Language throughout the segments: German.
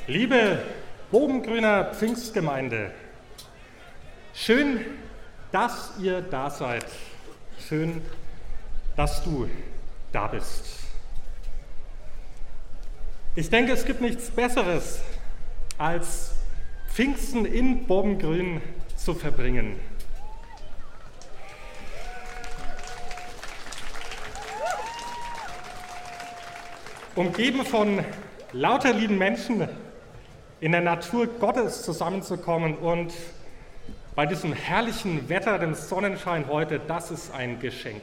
Liebe Bogengrüner Pfingstgemeinde, schön, dass ihr da seid. Schön, dass du da bist. Ich denke, es gibt nichts Besseres, als Pfingsten in Bogengrün zu verbringen. Umgeben von lauter lieben Menschen in der Natur Gottes zusammenzukommen und bei diesem herrlichen Wetter, dem Sonnenschein heute, das ist ein Geschenk.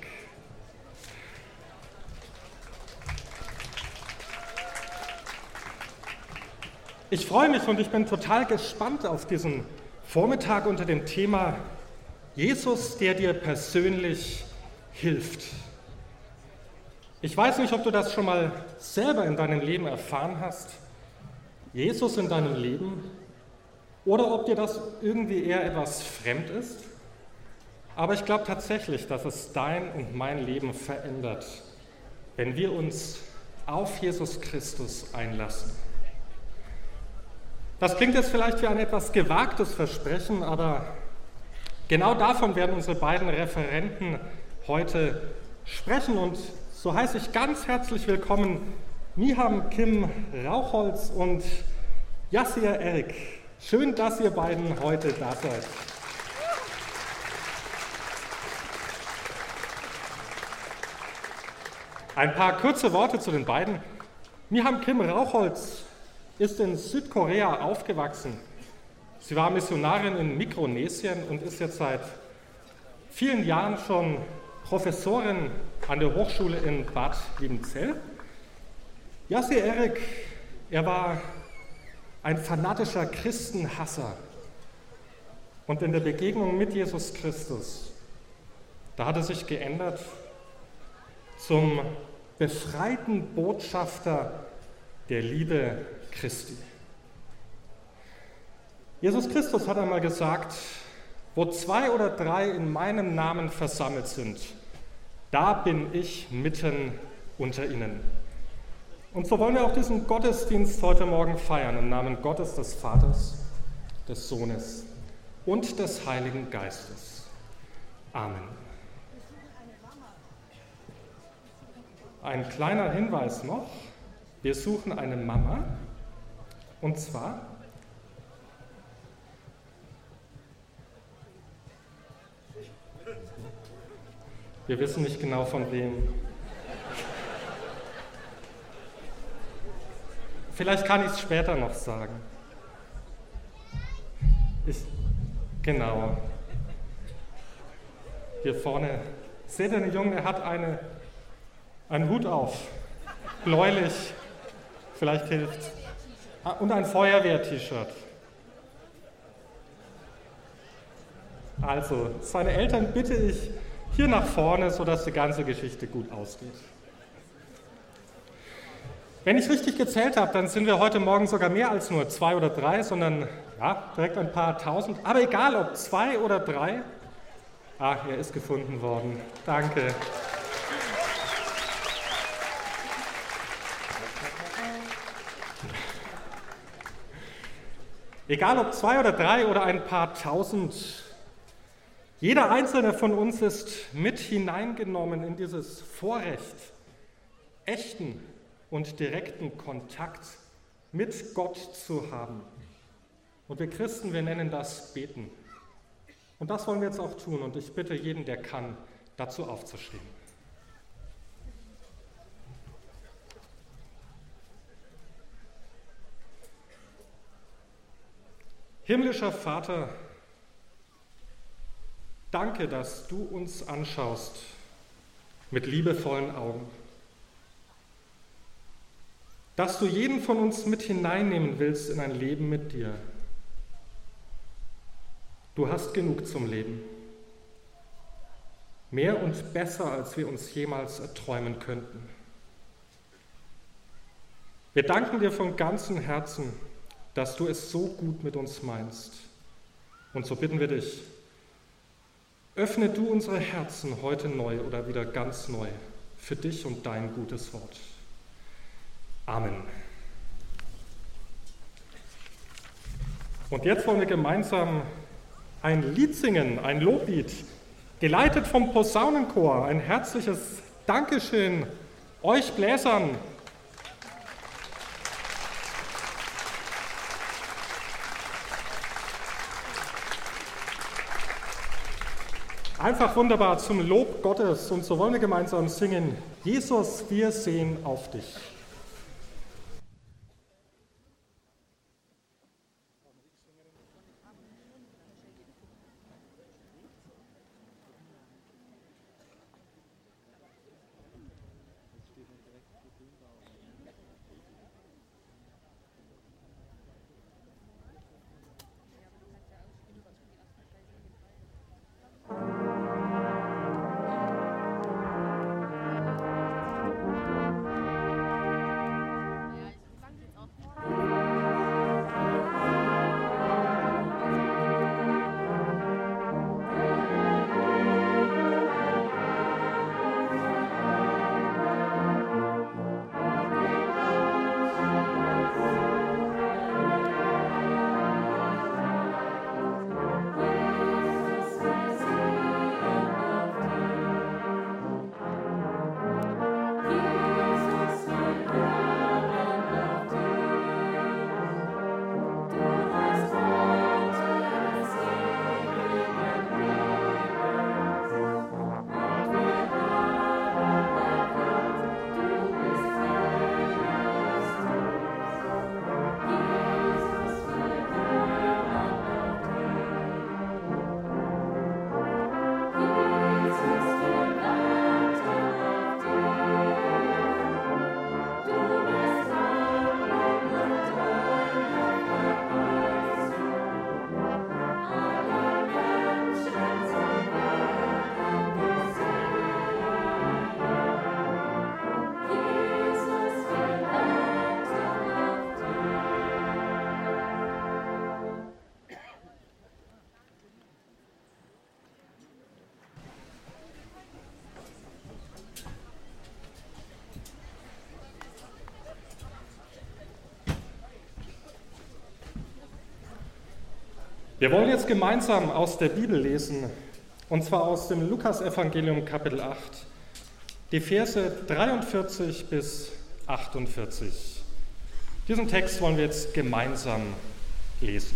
Ich freue mich und ich bin total gespannt auf diesen Vormittag unter dem Thema Jesus, der dir persönlich hilft. Ich weiß nicht, ob du das schon mal selber in deinem Leben erfahren hast, Jesus in deinem Leben, oder ob dir das irgendwie eher etwas fremd ist. Aber ich glaube tatsächlich, dass es dein und mein Leben verändert, wenn wir uns auf Jesus Christus einlassen. Das klingt jetzt vielleicht wie ein etwas gewagtes Versprechen, aber genau davon werden unsere beiden Referenten heute sprechen. Und so heiße ich ganz herzlich willkommen Miham Kim Rauchholz und Yassir Erik. Schön, dass ihr beiden heute da seid. Ein paar kurze Worte zu den beiden. Miham Kim Rauchholz ist in Südkorea aufgewachsen. Sie war Missionarin in Mikronesien und ist jetzt seit vielen Jahren schon Professorin an der Hochschule in Bad Liebenzell. Yassir Erik, er war ein fanatischer Christenhasser. Und in der Begegnung mit Jesus Christus, da hat er sich geändert zum befreiten Botschafter der Liebe Christi. Jesus Christus hat einmal gesagt, wo 2 oder 3 in meinem Namen versammelt sind, da bin ich mitten unter ihnen. Und so wollen wir auch diesen Gottesdienst heute Morgen feiern, im Namen Gottes, des Vaters, des Sohnes und des Heiligen Geistes. Amen. Ein kleiner Hinweis noch, wir suchen eine Mama, und zwar wir wissen nicht genau von wem. Vielleicht kann ich es später noch sagen. Genau. Hier vorne. Seht ihr den Jungen, er hat einen Hut auf. Bläulich. Vielleicht hilft. Und ein Feuerwehr-T-Shirt. Also, seine Eltern bitte ich hier nach vorne, sodass die ganze Geschichte gut ausgeht. Wenn ich richtig gezählt habe, dann sind wir heute Morgen sogar mehr als nur 2 oder 3, sondern ja, direkt ein paar tausend. Aber egal, ob 2 oder 3. Er ist gefunden worden. Danke. Egal, ob 2 oder 3 oder ein paar tausend. Jeder einzelne von uns ist mit hineingenommen in dieses Vorrecht, echten und direkten Kontakt mit Gott zu haben. Und wir Christen, wir nennen das Beten. Und das wollen wir jetzt auch tun. Und ich bitte jeden, der kann, dazu aufzustehen. Himmlischer Vater, danke, dass du uns anschaust mit liebevollen Augen. Dass du jeden von uns mit hineinnehmen willst in ein Leben mit dir. Du hast genug zum Leben. Mehr und besser, als wir uns jemals erträumen könnten. Wir danken dir von ganzem Herzen, dass du es so gut mit uns meinst. Und so bitten wir dich, öffne du unsere Herzen heute neu oder wieder ganz neu für dich und dein gutes Wort. Amen. Und jetzt wollen wir gemeinsam ein Lied singen, ein Loblied, geleitet vom Posaunenchor. Ein herzliches Dankeschön euch Bläsern. Einfach wunderbar zum Lob Gottes. Und so wollen wir gemeinsam singen: Jesus, wir sehen auf dich. Wir wollen jetzt gemeinsam aus der Bibel lesen, und zwar aus dem Lukasevangelium Kapitel 8, die Verse 43 bis 48. Diesen Text wollen wir jetzt gemeinsam lesen.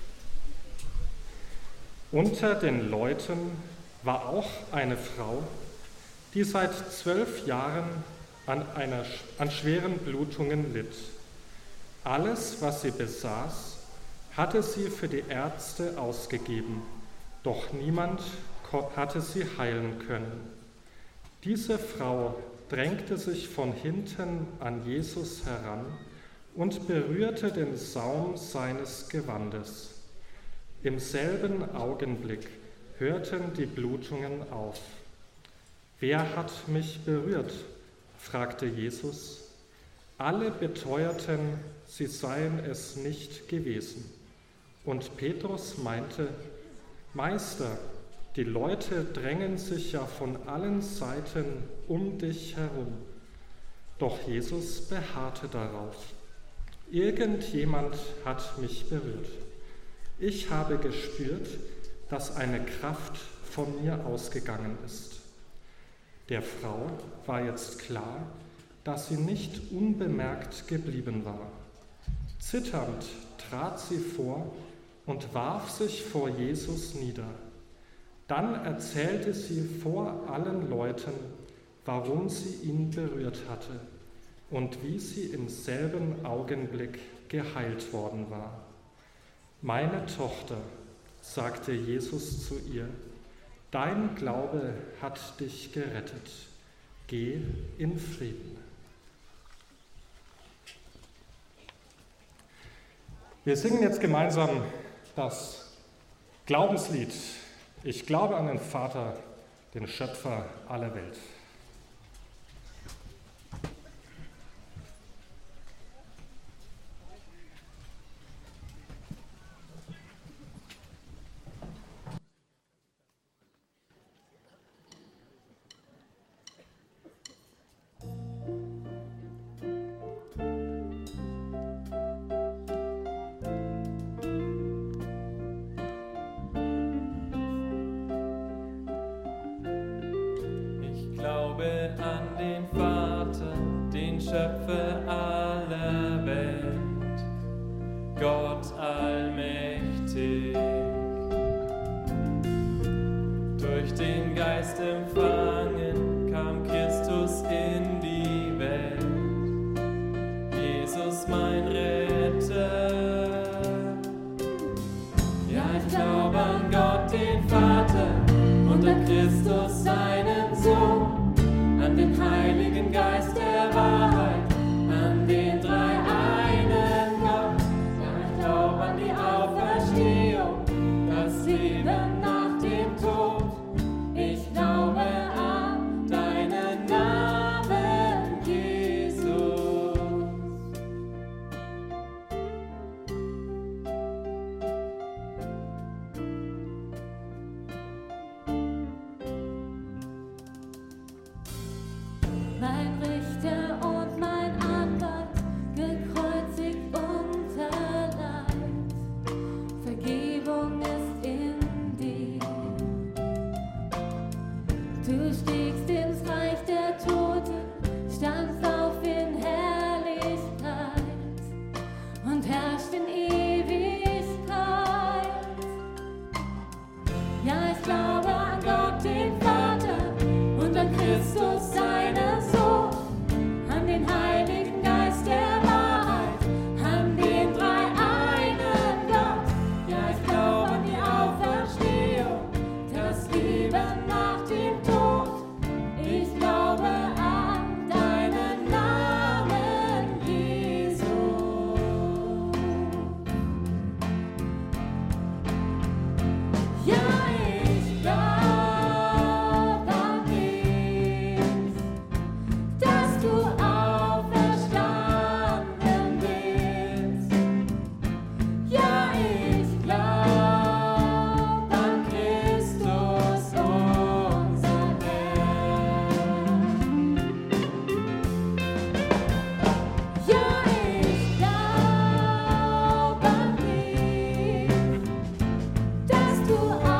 Unter den Leuten war auch eine Frau, die seit 12 Jahren an schweren Blutungen litt. Alles, was sie besaß, hatte sie für die Ärzte ausgegeben, doch niemand hatte sie heilen können. Diese Frau drängte sich von hinten an Jesus heran und berührte den Saum seines Gewandes. Im selben Augenblick hörten die Blutungen auf. »Wer hat mich berührt?« fragte Jesus. Alle beteuerten, sie seien es nicht gewesen. Und Petrus meinte: »Meister, die Leute drängen sich ja von allen Seiten um dich herum.« Doch Jesus beharrte darauf: »Irgendjemand hat mich berührt. Ich habe gespürt, dass eine Kraft von mir ausgegangen ist.« Der Frau war jetzt klar, dass sie nicht unbemerkt geblieben war. Zitternd trat sie vor und warf sich vor Jesus nieder. Dann erzählte sie vor allen Leuten, warum sie ihn berührt hatte und wie sie im selben Augenblick geheilt worden war. »Meine Tochter«, sagte Jesus zu ihr, »dein Glaube hat dich gerettet. Geh in Frieden.« Wir singen jetzt gemeinsam das Glaubenslied. Ich glaube an den Vater, den Schöpfer aller Welt. den Vater, den Schöpfer aller Welt, Gott allmächtig. Durch den Geist empfangen kam Christus in die Welt, Jesus mein Retter. Ja, ich glaube an Gott, den Vater, und an Christus, seinen Sohn, an den Heiligen Geist der Wahrheit, an den dreieinen Gott. Ja, ich glaube an die Auferstehung, das Leben nach dem Tod. Ich glaube an deinen Namen, Jesus. Mein Richter und mein Anwalt, gekreuzigt unter Leid. Vergebung ist in dir. Du stiegst ins Reich der Toten, standst auf in Herrlichkeit und herrschst in Ewigkeit. Ja, ich glaube an Gott, den Vater, und an Christus, seinen Sohn, an den Heiligen Geist der Wahrheit, an den dreieinen Gott. Ja, ich glaube an die Auferstehung, das Leben nach dem Tod. Ich glaube an deinen Namen, Jesus. Ja, ich glaube an dich, dass du auferstanden bist. Ja, ich glaube an Christus, unser Herr. Ja, ich glaube an dich, dass du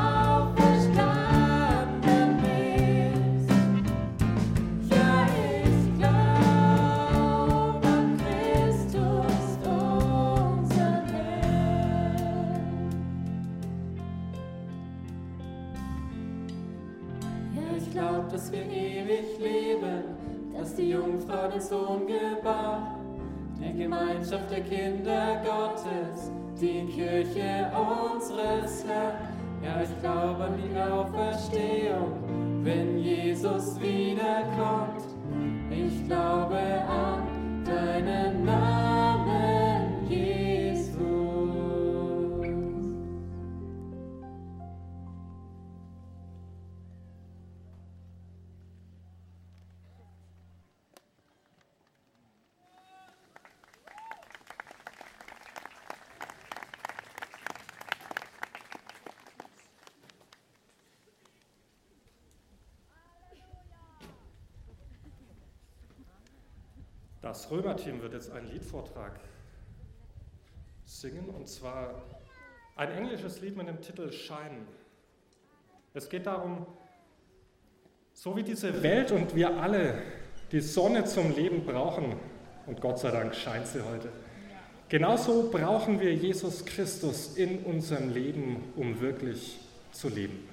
auferstanden bist. Ja, ich glaube an Christus, unser Herr. Ja, ich glaube, dass wir ewig leben, dass die Jungfrau den Sohn gebar, die Gemeinschaft der Kinder Gottes, die Kirche unseres Herrn. Ja, ich glaube an die Auferstehung, wenn Jesus wiederkommt. Ich glaube an deinen Namen, Jesus. Das Römerteam wird jetzt einen Liedvortrag singen, und zwar ein englisches Lied mit dem Titel Shine. Es geht darum, so wie diese Welt und wir alle die Sonne zum Leben brauchen, und Gott sei Dank scheint sie heute, genauso brauchen wir Jesus Christus in unserem Leben, um wirklich zu leben.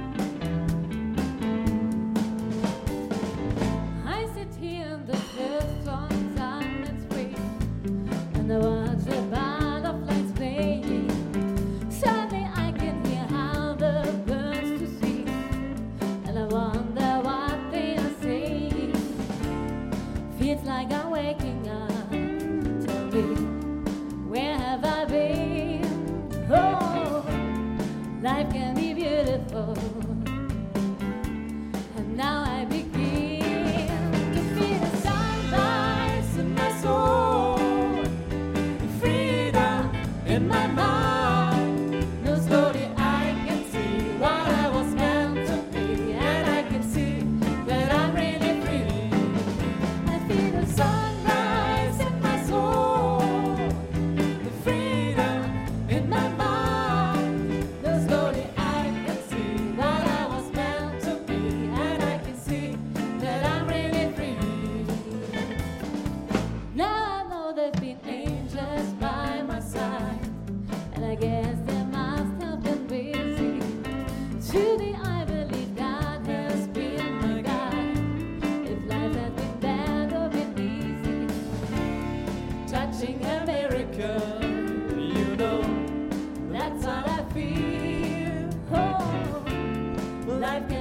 I sit here in the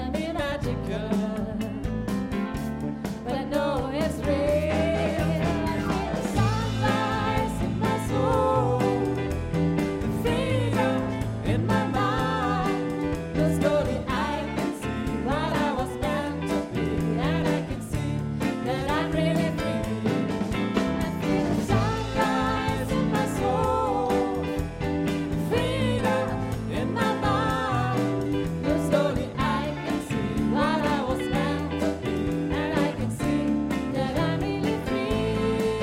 can be magical, but I know it's real. I feel the sunrise in my soul, the freedom in my mind. But slowly I can see what I was meant to be, and I can see that I'm really free. I feel the sunrise in my soul, the freedom in my mind. But slowly I can see what I was meant to be, and I can see that I'm really free.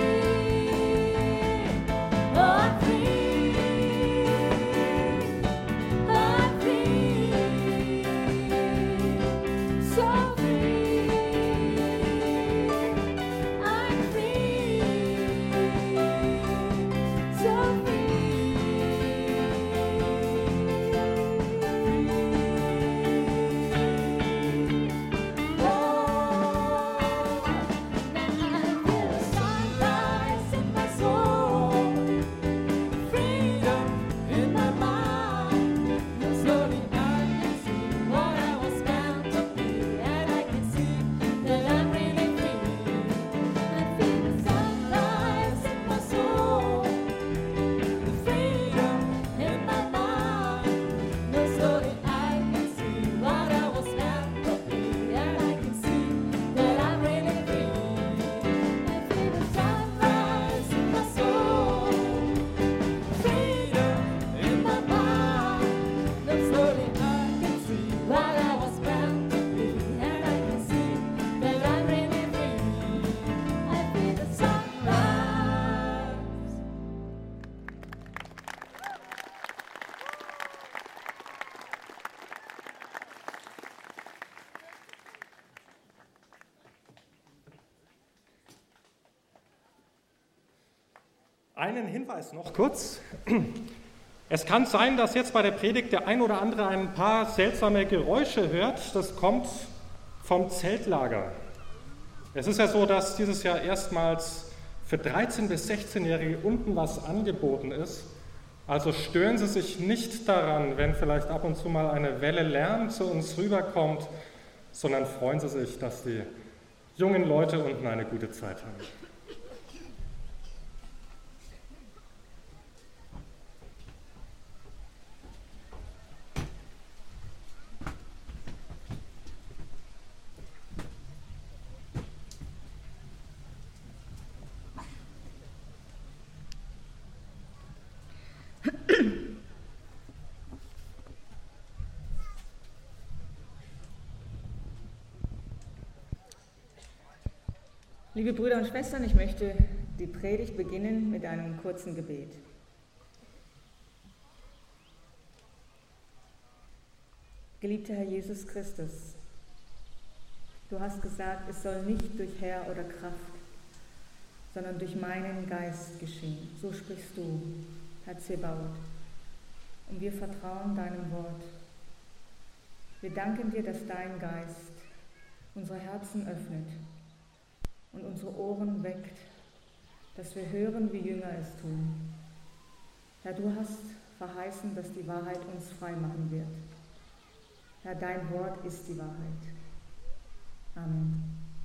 Oh, I'm free. I'm free. So free. I'm free. So sunrise in my soul, freedom in my mind. Slowly I can see what I was meant to be, and I can see that I'm really free. I feel the sunrise in my soul, the freedom in my mind. Slowly I can see what I was meant to be, and I can see that I'm really free. I feel the sunrise in my soul, freedom in my mind. Slowly I can see what I was meant to be, and I can see that I'm really free. I feel the sunrise. Einen Hinweis noch kurz. Es kann sein, dass jetzt bei der Predigt der ein oder andere ein paar seltsame Geräusche hört. Das kommt vom Zeltlager. Es ist ja so, dass dieses Jahr erstmals für 13- bis 16-Jährige unten was angeboten ist. Also stören Sie sich nicht daran, wenn vielleicht ab und zu mal eine Welle Lärm zu uns rüberkommt, sondern freuen Sie sich, dass die jungen Leute unten eine gute Zeit haben. Liebe Brüder und Schwestern, ich möchte die Predigt beginnen mit einem kurzen Gebet. Geliebter Herr Jesus Christus, du hast gesagt, es soll nicht durch Heer oder Kraft, sondern durch meinen Geist geschehen. So sprichst du, Herr Zebaoth. Und wir vertrauen deinem Wort. Wir danken dir, dass dein Geist unsere Herzen öffnet und unsere Ohren weckt, dass wir hören, wie Jünger es tun. Herr, du hast verheißen, dass die Wahrheit uns frei machen wird. Herr, dein Wort ist die Wahrheit. Amen.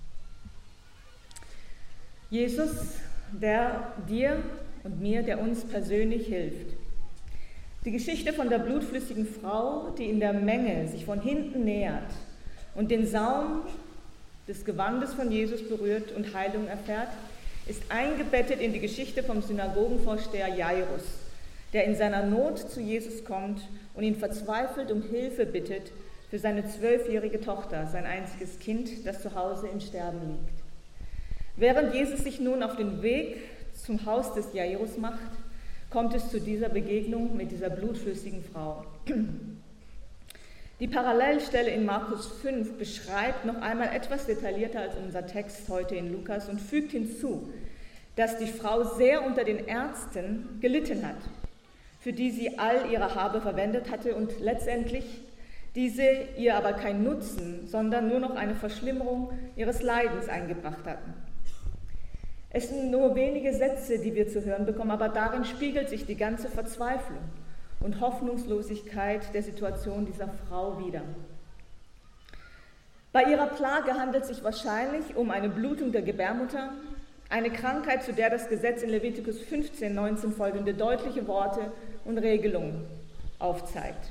Jesus, der dir und mir, der uns persönlich hilft. Die Geschichte von der blutflüssigen Frau, die in der Menge sich von hinten nähert und den Saum des Gewandes von Jesus berührt und Heilung erfährt, ist eingebettet in die Geschichte vom Synagogenvorsteher Jairus, der in seiner Not zu Jesus kommt und ihn verzweifelt um Hilfe bittet für seine 12-jährige Tochter, sein einziges Kind, das zu Hause im Sterben liegt. Während Jesus sich nun auf den Weg zum Haus des Jairus macht, kommt es zu dieser Begegnung mit dieser blutflüssigen Frau. Die Parallelstelle in Markus 5 beschreibt noch einmal etwas detaillierter als unser Text heute in Lukas und fügt hinzu, dass die Frau sehr unter den Ärzten gelitten hat, für die sie all ihre Habe verwendet hatte und letztendlich diese ihr aber keinen Nutzen, sondern nur noch eine Verschlimmerung ihres Leidens eingebracht hatten. Es sind nur wenige Sätze, die wir zu hören bekommen, aber darin spiegelt sich die ganze Verzweiflung und Hoffnungslosigkeit der Situation dieser Frau wider. Bei ihrer Plage handelt es sich wahrscheinlich um eine Blutung der Gebärmutter, eine Krankheit, zu der das Gesetz in Levitikus 15,19 folgende deutliche Worte und Regelungen aufzeigt.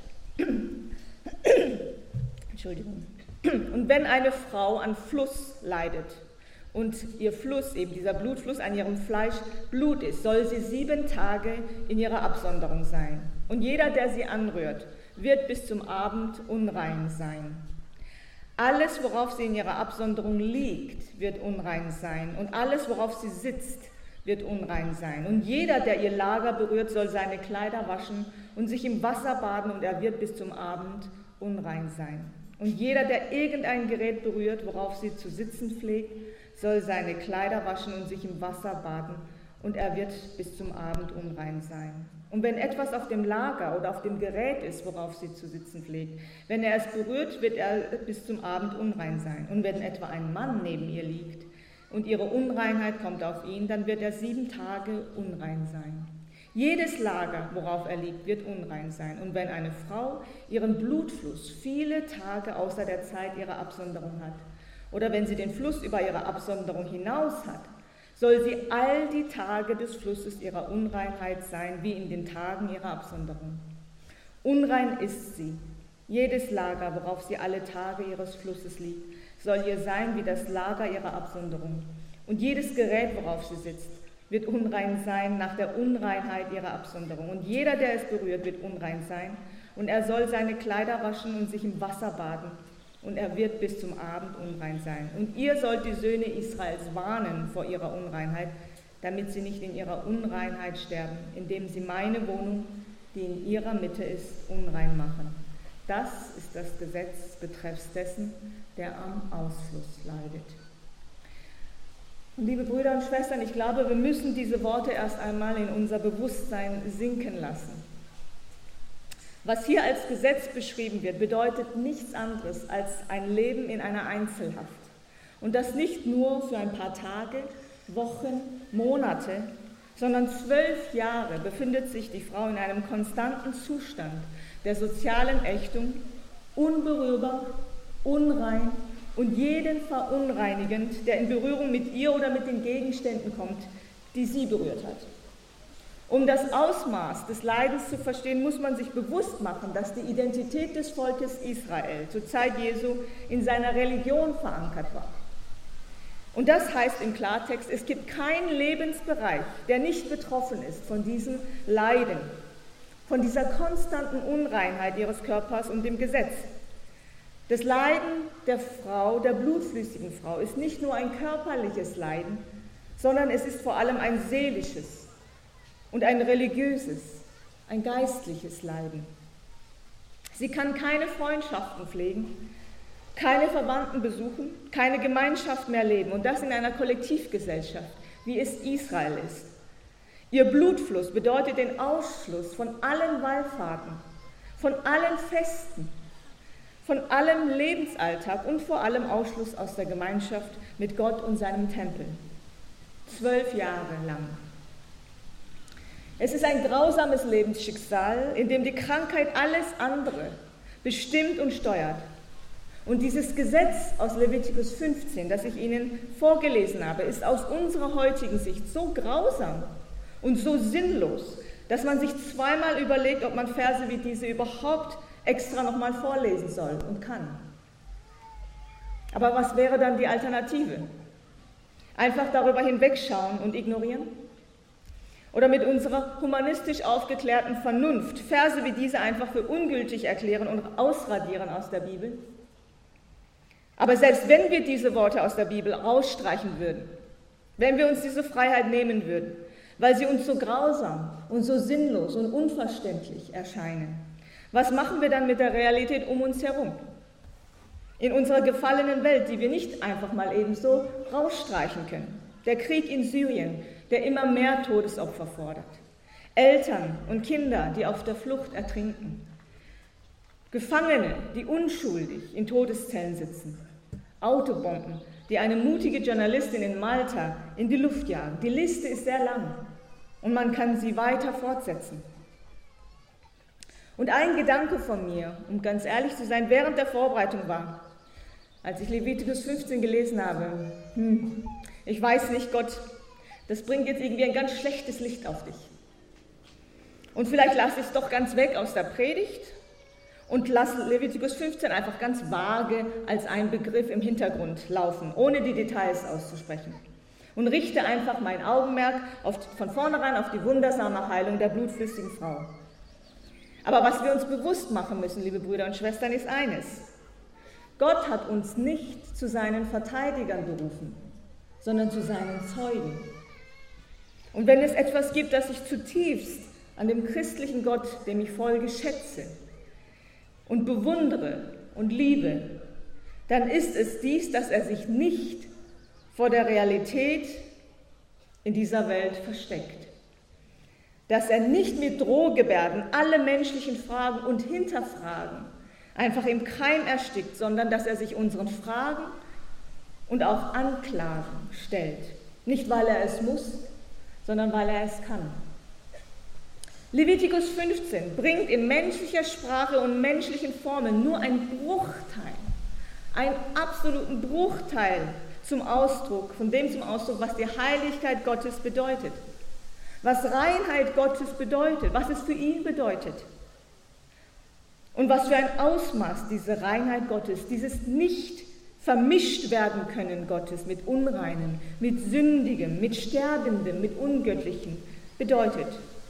Entschuldigung. Und wenn eine Frau an Fluss leidet und ihr Fluss, eben dieser Blutfluss an ihrem Fleisch Blut ist, soll sie 7 Tage in ihrer Absonderung sein. Und jeder, der sie anrührt, wird bis zum Abend unrein sein. Alles, worauf sie in ihrer Absonderung liegt, wird unrein sein. Und alles, worauf sie sitzt, wird unrein sein. Und jeder, der ihr Lager berührt, soll seine Kleider waschen und sich im Wasser baden, und er wird bis zum Abend unrein sein. Und jeder, der irgendein Gerät berührt, worauf sie zu sitzen pflegt, soll seine Kleider waschen und sich im Wasser baden, und er wird bis zum Abend unrein sein. Und wenn etwas auf dem Lager oder auf dem Gerät ist, worauf sie zu sitzen pflegt, wenn er es berührt, wird er bis zum Abend unrein sein. Und wenn etwa ein Mann neben ihr liegt und ihre Unreinheit kommt auf ihn, dann wird er 7 Tage unrein sein. Jedes Lager, worauf er liegt, wird unrein sein. Und wenn eine Frau ihren Blutfluss viele Tage außer der Zeit ihrer Absonderung hat, oder wenn sie den Fluss über ihre Absonderung hinaus hat, soll sie all die Tage des Flusses ihrer Unreinheit sein, wie in den Tagen ihrer Absonderung. Unrein ist sie. Jedes Lager, worauf sie alle Tage ihres Flusses liegt, soll ihr sein wie das Lager ihrer Absonderung. Und jedes Gerät, worauf sie sitzt, wird unrein sein nach der Unreinheit ihrer Absonderung. Und jeder, der es berührt, wird unrein sein. Und er soll seine Kleider waschen und sich im Wasser baden. Und er wird bis zum Abend unrein sein. Und ihr sollt die Söhne Israels warnen vor ihrer Unreinheit, damit sie nicht in ihrer Unreinheit sterben, indem sie meine Wohnung, die in ihrer Mitte ist, unrein machen. Das ist das Gesetz betreffs dessen, der am Ausfluss leidet. Und liebe Brüder und Schwestern, ich glaube, wir müssen diese Worte erst einmal in unser Bewusstsein sinken lassen. Was hier als Gesetz beschrieben wird, bedeutet nichts anderes als ein Leben in einer Einzelhaft. Und das nicht nur für ein paar Tage, Wochen, Monate, sondern 12 Jahre befindet sich die Frau in einem konstanten Zustand der sozialen Ächtung, unberührbar, unrein und jeden verunreinigend, der in Berührung mit ihr oder mit den Gegenständen kommt, die sie berührt hat. Um das Ausmaß des Leidens zu verstehen, muss man sich bewusst machen, dass die Identität des Volkes Israel zur Zeit Jesu in seiner Religion verankert war. Und das heißt im Klartext, es gibt keinen Lebensbereich, der nicht betroffen ist von diesem Leiden, von dieser konstanten Unreinheit ihres Körpers und dem Gesetz. Das Leiden der Frau, der blutflüssigen Frau, ist nicht nur ein körperliches Leiden, sondern es ist vor allem ein seelisches und ein religiöses, ein geistliches Leiden. Sie kann keine Freundschaften pflegen, keine Verwandten besuchen, keine Gemeinschaft mehr leben, und das in einer Kollektivgesellschaft, wie es Israel ist. Ihr Blutfluss bedeutet den Ausschluss von allen Wallfahrten, von allen Festen, von allem Lebensalltag und vor allem Ausschluss aus der Gemeinschaft mit Gott und seinem Tempel. 12 Jahre lang. Es ist ein grausames Lebensschicksal, in dem die Krankheit alles andere bestimmt und steuert. Und dieses Gesetz aus Levitikus 15, das ich Ihnen vorgelesen habe, ist aus unserer heutigen Sicht so grausam und so sinnlos, dass man sich zweimal überlegt, ob man Verse wie diese überhaupt extra nochmal vorlesen soll und kann. Aber was wäre dann die Alternative? Einfach darüber hinwegschauen und ignorieren? Oder mit unserer humanistisch aufgeklärten Vernunft Verse wie diese einfach für ungültig erklären und ausradieren aus der Bibel? Aber selbst wenn wir diese Worte aus der Bibel rausstreichen würden, wenn wir uns diese Freiheit nehmen würden, weil sie uns so grausam und so sinnlos und unverständlich erscheinen, was machen wir dann mit der Realität um uns herum? In unserer gefallenen Welt, die wir nicht einfach mal ebenso rausstreichen können. Der Krieg in Syrien, der immer mehr Todesopfer fordert. Eltern und Kinder, die auf der Flucht ertrinken. Gefangene, die unschuldig in Todeszellen sitzen. Autobomben, die eine mutige Journalistin in Malta in die Luft jagen. Die Liste ist sehr lang und man kann sie weiter fortsetzen. Und ein Gedanke von mir, um ganz ehrlich zu sein, während der Vorbereitung war, als ich Levitikus 15 gelesen habe, ich weiß nicht, Gott, das bringt jetzt irgendwie ein ganz schlechtes Licht auf dich. Und vielleicht lasse ich es doch ganz weg aus der Predigt und lasse Levitikus 15 einfach ganz vage als ein Begriff im Hintergrund laufen, ohne die Details auszusprechen. Und richte einfach mein Augenmerk von vornherein auf die wundersame Heilung der blutflüssigen Frau. Aber was wir uns bewusst machen müssen, liebe Brüder und Schwestern, ist eines. Gott hat uns nicht zu seinen Verteidigern berufen, sondern zu seinen Zeugen. Und wenn es etwas gibt, das ich zutiefst an dem christlichen Gott, dem ich folge, schätze und bewundere und liebe, dann ist es dies, dass er sich nicht vor der Realität in dieser Welt versteckt. Dass er nicht mit Drohgebärden alle menschlichen Fragen und Hinterfragen einfach im Keim erstickt, sondern dass er sich unseren Fragen und auch Anklagen stellt. Nicht, weil er es muss, sondern weil er es kann. Levitikus 15 bringt in menschlicher Sprache und menschlichen Formen nur einen absoluten Bruchteil zum Ausdruck, was die Heiligkeit Gottes bedeutet, was Reinheit Gottes bedeutet, was es für ihn bedeutet und was für ein Ausmaß diese Reinheit Gottes, dieses nicht vermischt werden können Gottes mit Unreinem, mit Sündigem, mit Sterbendem, mit Ungöttlichem bedeutet.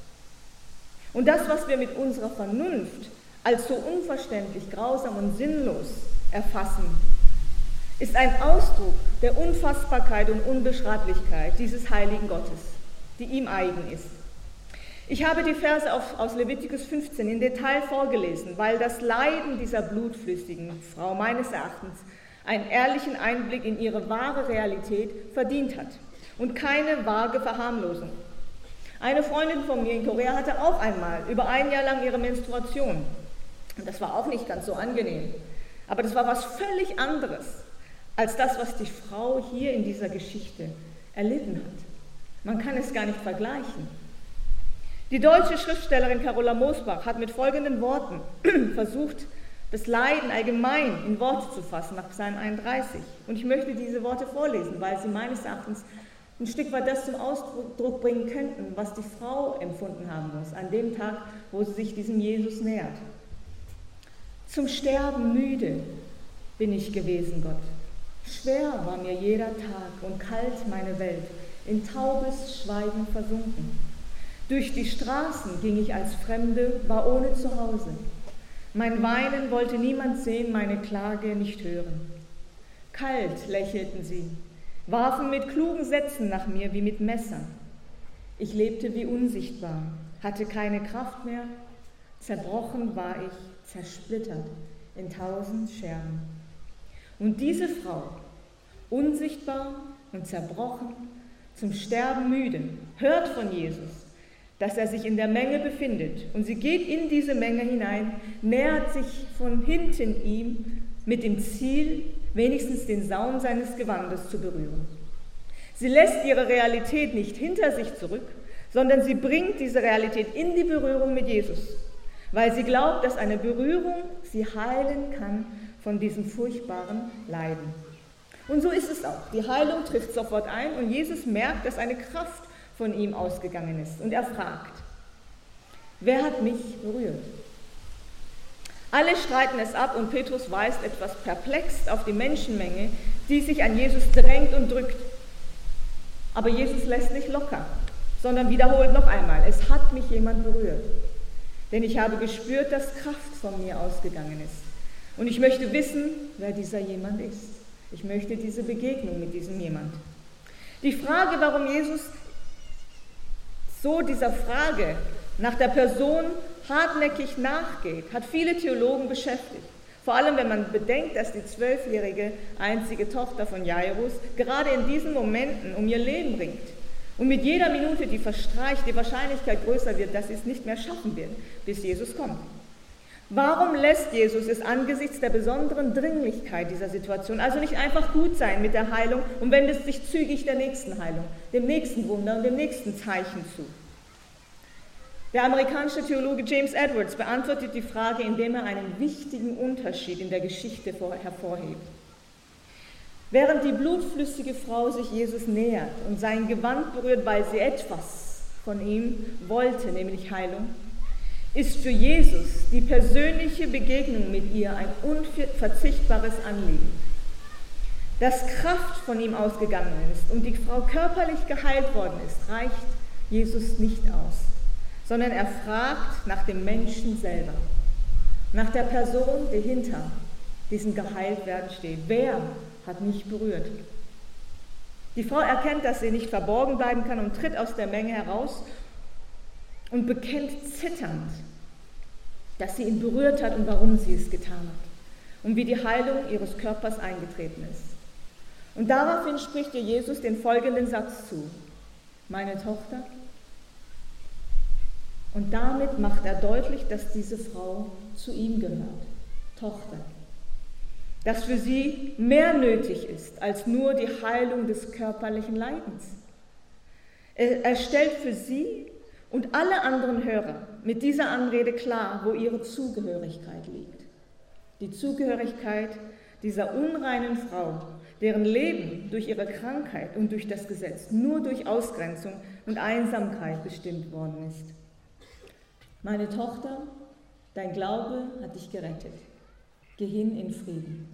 Und das, was wir mit unserer Vernunft als so unverständlich, grausam und sinnlos erfassen, ist ein Ausdruck der Unfassbarkeit und Unbeschreiblichkeit dieses heiligen Gottes, die ihm eigen ist. Ich habe die Verse aus Levitikus 15 in Detail vorgelesen, weil das Leiden dieser blutflüssigen Frau meines Erachtens einen ehrlichen Einblick in ihre wahre Realität verdient hat und keine vage Verharmlosung. Eine Freundin von mir in Korea hatte auch einmal über ein Jahr lang ihre Menstruation. Und das war auch nicht ganz so angenehm. Aber das war was völlig anderes als das, was die Frau hier in dieser Geschichte erlitten hat. Man kann es gar nicht vergleichen. Die deutsche Schriftstellerin Carola Mosbach hat mit folgenden Worten versucht, das Leiden allgemein in Worte zu fassen nach Psalm 31. Und ich möchte diese Worte vorlesen, weil sie meines Erachtens ein Stück weit das zum Ausdruck bringen könnten, was die Frau empfunden haben muss, an dem Tag, wo sie sich diesem Jesus nähert. Zum Sterben müde bin ich gewesen, Gott. Schwer war mir jeder Tag und kalt meine Welt, in taubes Schweigen versunken. Durch die Straßen ging ich als Fremde, war ohne Zuhause. Mein Weinen wollte niemand sehen, meine Klage nicht hören. Kalt lächelten sie, warfen mit klugen Sätzen nach mir wie mit Messern. Ich lebte wie unsichtbar, hatte keine Kraft mehr, zerbrochen war ich, zersplittert in 1000 Scherben. Und diese Frau, unsichtbar und zerbrochen, zum Sterben müde, hört von Jesus, dass er sich in der Menge befindet, und sie geht in diese Menge hinein, nähert sich von hinten ihm mit dem Ziel, wenigstens den Saum seines Gewandes zu berühren. Sie lässt ihre Realität nicht hinter sich zurück, sondern sie bringt diese Realität in die Berührung mit Jesus, weil sie glaubt, dass eine Berührung sie heilen kann von diesem furchtbaren Leiden. Und so ist es auch. Die Heilung trifft sofort ein und Jesus merkt, dass eine Kraft von ihm ausgegangen ist. Und er fragt, wer hat mich berührt? Alle streiten es ab und Petrus weist etwas perplex auf die Menschenmenge, die sich an Jesus drängt und drückt. Aber Jesus lässt nicht locker, sondern wiederholt noch einmal, es hat mich jemand berührt. Denn ich habe gespürt, dass Kraft von mir ausgegangen ist. Und ich möchte wissen, wer dieser jemand ist. Ich möchte diese Begegnung mit diesem jemand. Die Frage, warum Jesus so dieser Frage nach der Person hartnäckig nachgeht, hat viele Theologen beschäftigt. Vor allem, wenn man bedenkt, dass die 12-jährige einzige Tochter von Jairus gerade in diesen Momenten um ihr Leben ringt. Und mit jeder Minute, die verstreicht, die Wahrscheinlichkeit größer wird, dass sie es nicht mehr schaffen wird, bis Jesus kommt. Warum lässt Jesus es angesichts der besonderen Dringlichkeit dieser Situation also nicht einfach gut sein mit der Heilung und wendet sich zügig der nächsten Heilung, dem nächsten Wunder und dem nächsten Zeichen zu? Der amerikanische Theologe James Edwards beantwortet die Frage, indem er einen wichtigen Unterschied in der Geschichte hervorhebt. Während die blutflüssige Frau sich Jesus nähert und sein Gewand berührt, weil sie etwas von ihm wollte, nämlich Heilung, ist für Jesus die persönliche Begegnung mit ihr ein unverzichtbares Anliegen. Dass Kraft von ihm ausgegangen ist und die Frau körperlich geheilt worden ist, reicht Jesus nicht aus, sondern er fragt nach dem Menschen selber, nach der Person, die hinter diesem Geheiltwerden steht. Wer hat mich berührt? Die Frau erkennt, dass sie nicht verborgen bleiben kann und tritt aus der Menge heraus und bekennt zitternd, dass sie ihn berührt hat und warum sie es getan hat und wie die Heilung ihres Körpers eingetreten ist. Und daraufhin spricht ihr Jesus den folgenden Satz zu: Meine Tochter. Und damit macht er deutlich, dass diese Frau zu ihm gehört. Tochter. Dass für sie mehr nötig ist als nur die Heilung des körperlichen Leidens. Er stellt für sie und alle anderen Hörer mit dieser Anrede klar, wo ihre Zugehörigkeit liegt. Die Zugehörigkeit dieser unreinen Frau, deren Leben durch ihre Krankheit und durch das Gesetz nur durch Ausgrenzung und Einsamkeit bestimmt worden ist. Meine Tochter, dein Glaube hat dich gerettet. Geh hin in Frieden.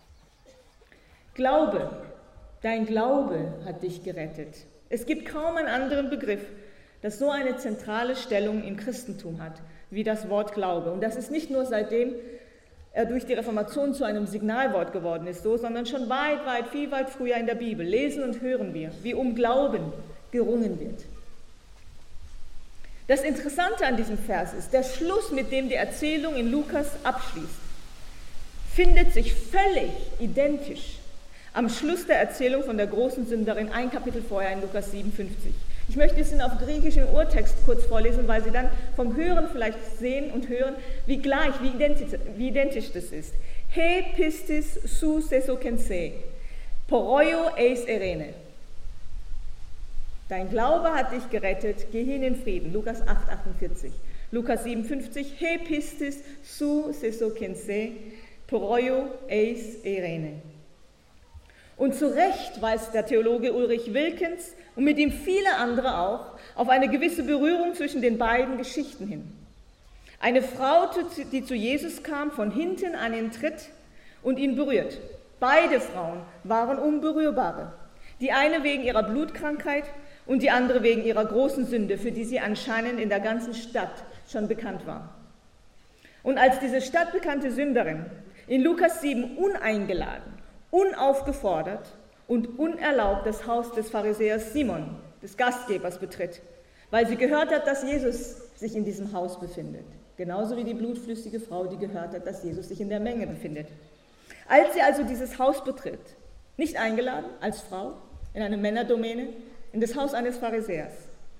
Glaube, dein Glaube hat dich gerettet. Es gibt kaum einen anderen Begriff, das so eine zentrale Stellung im Christentum hat, wie das Wort Glaube. Und das ist nicht nur seitdem er durch die Reformation zu einem Signalwort geworden ist, sondern schon viel weit früher in der Bibel lesen und hören wir, wie um Glauben gerungen wird. Das Interessante an diesem Vers ist, der Schluss, mit dem die Erzählung in Lukas abschließt, findet sich völlig identisch am Schluss der Erzählung von der großen Sünderin, ein Kapitel vorher in Lukas 57. Ich möchte es Ihnen auf griechischen Urtext kurz vorlesen, weil Sie dann vom Hören vielleicht sehen und hören, wie identisch das ist. He pistis su sesokense, poroio eis erene. Dein Glaube hat dich gerettet, geh hin in Frieden. Lukas 8, 48. Lukas 57, he pistis su sesokense, poroio eis erene. Und zu Recht weist der Theologe Ulrich Wilkens und mit ihm viele andere auch auf eine gewisse Berührung zwischen den beiden Geschichten hin. Eine Frau, die zu Jesus kam, von hinten an ihn tritt und ihn berührt. Beide Frauen waren Unberührbare. Die eine wegen ihrer Blutkrankheit und die andere wegen ihrer großen Sünde, für die sie anscheinend in der ganzen Stadt schon bekannt war. Und als diese stadtbekannte Sünderin in Lukas 7 uneingeladen, unaufgefordert und unerlaubt das Haus des Pharisäers Simon, des Gastgebers, betritt, weil sie gehört hat, dass Jesus sich in diesem Haus befindet. Genauso wie die blutflüssige Frau, die gehört hat, dass Jesus sich in der Menge befindet. Als sie also dieses Haus betritt, nicht eingeladen als Frau in eine Männerdomäne, in das Haus eines Pharisäers,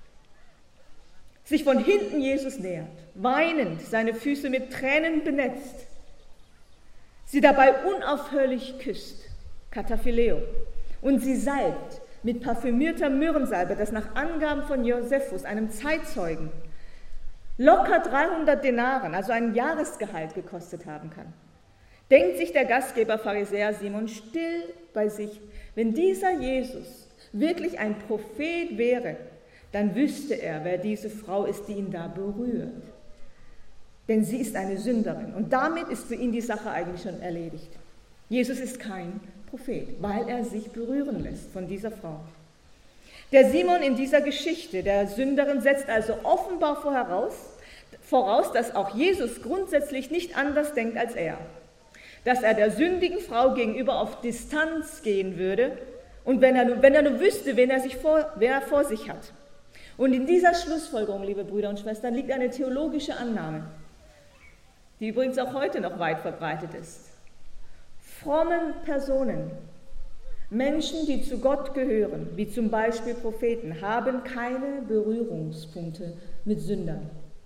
sich von hinten Jesus nähert, weinend seine Füße mit Tränen benetzt, sie dabei unaufhörlich küsst, Kataphileo, und sie salbt mit parfümierter Myrrhensalbe, das nach Angaben von Josephus, einem Zeitzeugen, locker 300 Denaren, also ein Jahresgehalt, gekostet haben kann. Denkt sich der Gastgeber Pharisäer Simon still bei sich, wenn dieser Jesus wirklich ein Prophet wäre, dann wüsste er, wer diese Frau ist, die ihn da berührt. Denn sie ist eine Sünderin und damit ist für ihn die Sache eigentlich schon erledigt. Jesus ist kein Prophet, weil er sich berühren lässt von dieser Frau. Der Simon in dieser Geschichte der Sünderin setzt also offenbar voraus, dass auch Jesus grundsätzlich nicht anders denkt als er. Dass er der sündigen Frau gegenüber auf Distanz gehen würde und wenn er nur wüsste, wer er vor sich hat. Und in dieser Schlussfolgerung, liebe Brüder und Schwestern, liegt eine theologische Annahme, die übrigens auch heute noch weit verbreitet ist. Frommen Personen, Menschen, die zu Gott gehören, wie zum Beispiel Propheten, haben keine Berührungspunkte mit Sündern.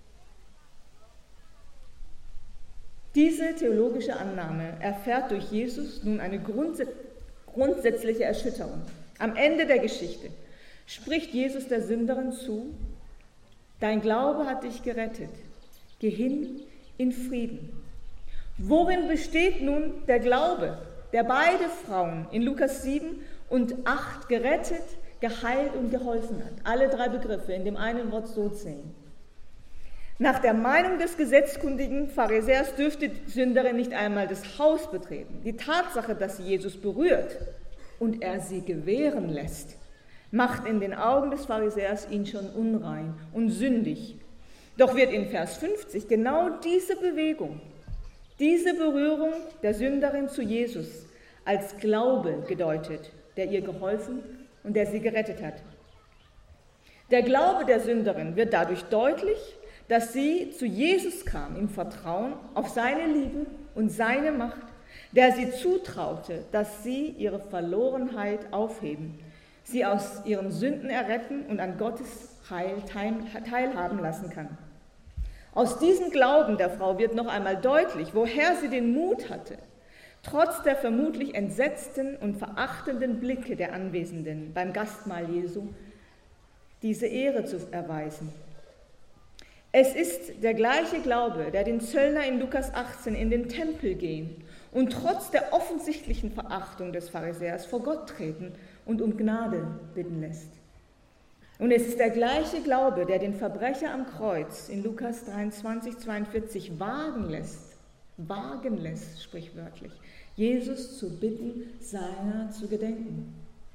Diese theologische Annahme erfährt durch Jesus nun eine grundsätzliche Erschütterung. Am Ende der Geschichte spricht Jesus der Sünderin zu: Dein Glaube hat dich gerettet, geh hin in Frieden. Worin besteht nun der Glaube der beide Frauen in Lukas 7 und 8 gerettet, geheilt und geholfen hat. Alle 3 Begriffe in dem einen Wort Sozen. Nach der Meinung des gesetzkundigen Pharisäers dürfte die Sünderin nicht einmal das Haus betreten. Die Tatsache, dass sie Jesus berührt und er sie gewähren lässt, macht in den Augen des Pharisäers ihn schon unrein und sündig. Doch wird in Vers 50 genau diese Bewegung, diese Berührung der Sünderin zu Jesus als Glaube gedeutet, der ihr geholfen und der sie gerettet hat. Der Glaube der Sünderin wird dadurch deutlich, dass sie zu Jesus kam im Vertrauen auf seine Liebe und seine Macht, der sie zutraute, dass sie ihre Verlorenheit aufheben, sie aus ihren Sünden erretten und an Gottes Heil teilhaben lassen kann. Aus diesem Glauben der Frau wird noch einmal deutlich, woher sie den Mut hatte, trotz der vermutlich entsetzten und verachtenden Blicke der Anwesenden beim Gastmahl Jesu, diese Ehre zu erweisen. Es ist der gleiche Glaube, der den Zöllner in Lukas 18 in den Tempel gehen und trotz der offensichtlichen Verachtung des Pharisäers vor Gott treten und um Gnade bitten lässt. Und es ist der gleiche Glaube, der den Verbrecher am Kreuz in Lukas 23, 42 wagen lässt, sprichwörtlich, Jesus zu bitten, seiner zu gedenken.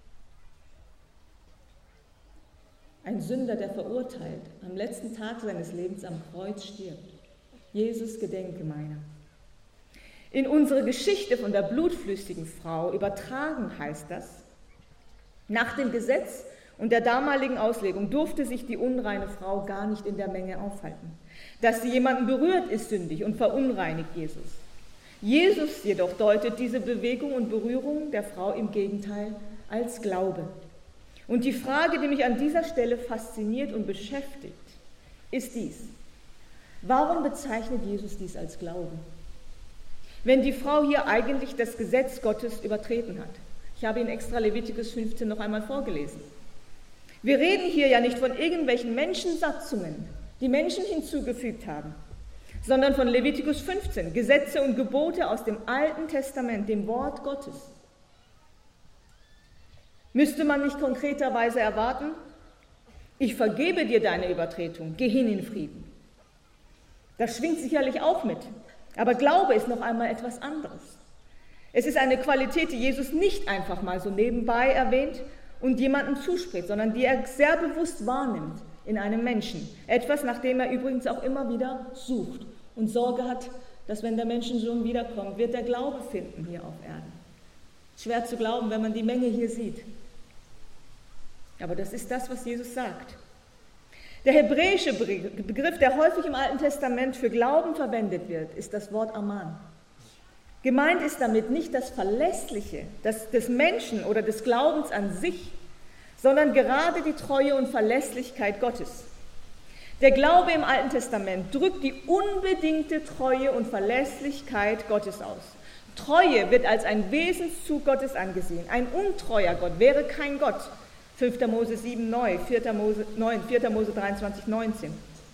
Ein Sünder, der verurteilt, am letzten Tag seines Lebens am Kreuz stirbt. Jesus, gedenke meiner. In unsere Geschichte von der blutflüssigen Frau übertragen heißt das, nach dem Gesetz und der damaligen Auslegung durfte sich die unreine Frau gar nicht in der Menge aufhalten. Dass sie jemanden berührt, ist sündig und verunreinigt Jesus. Jesus jedoch deutet diese Bewegung und Berührung der Frau im Gegenteil als Glaube. Und die Frage, die mich an dieser Stelle fasziniert und beschäftigt, ist dies: Warum bezeichnet Jesus dies als Glauben? Wenn die Frau hier eigentlich das Gesetz Gottes übertreten hat. Ich habe Ihnen extra Levitikus 15 noch einmal vorgelesen. Wir reden hier ja nicht von irgendwelchen Menschensatzungen, die Menschen hinzugefügt haben, sondern von Levitikus 15, Gesetze und Gebote aus dem Alten Testament, dem Wort Gottes. Müsste man nicht konkreterweise erwarten, ich vergebe dir deine Übertretung, geh hin in Frieden. Das schwingt sicherlich auch mit, aber Glaube ist noch einmal etwas anderes. Es ist eine Qualität, die Jesus nicht einfach mal so nebenbei erwähnt und jemandem zuspricht, sondern die er sehr bewusst wahrnimmt in einem Menschen. Etwas, nach dem er übrigens auch immer wieder sucht und Sorge hat, dass wenn der Menschensohn wiederkommt, wird er Glaube finden hier auf Erden. Schwer zu glauben, wenn man die Menge hier sieht. Aber das ist das, was Jesus sagt. Der hebräische Begriff, der häufig im Alten Testament für Glauben verwendet wird, ist das Wort Aman. Gemeint ist damit nicht das Verlässliche des Menschen oder des Glaubens an sich, sondern gerade die Treue und Verlässlichkeit Gottes. Der Glaube im Alten Testament drückt die unbedingte Treue und Verlässlichkeit Gottes aus. Treue wird als ein Wesenszug Gottes angesehen. Ein untreuer Gott wäre kein Gott. 5. Mose 7, 4. Mose 23, 19.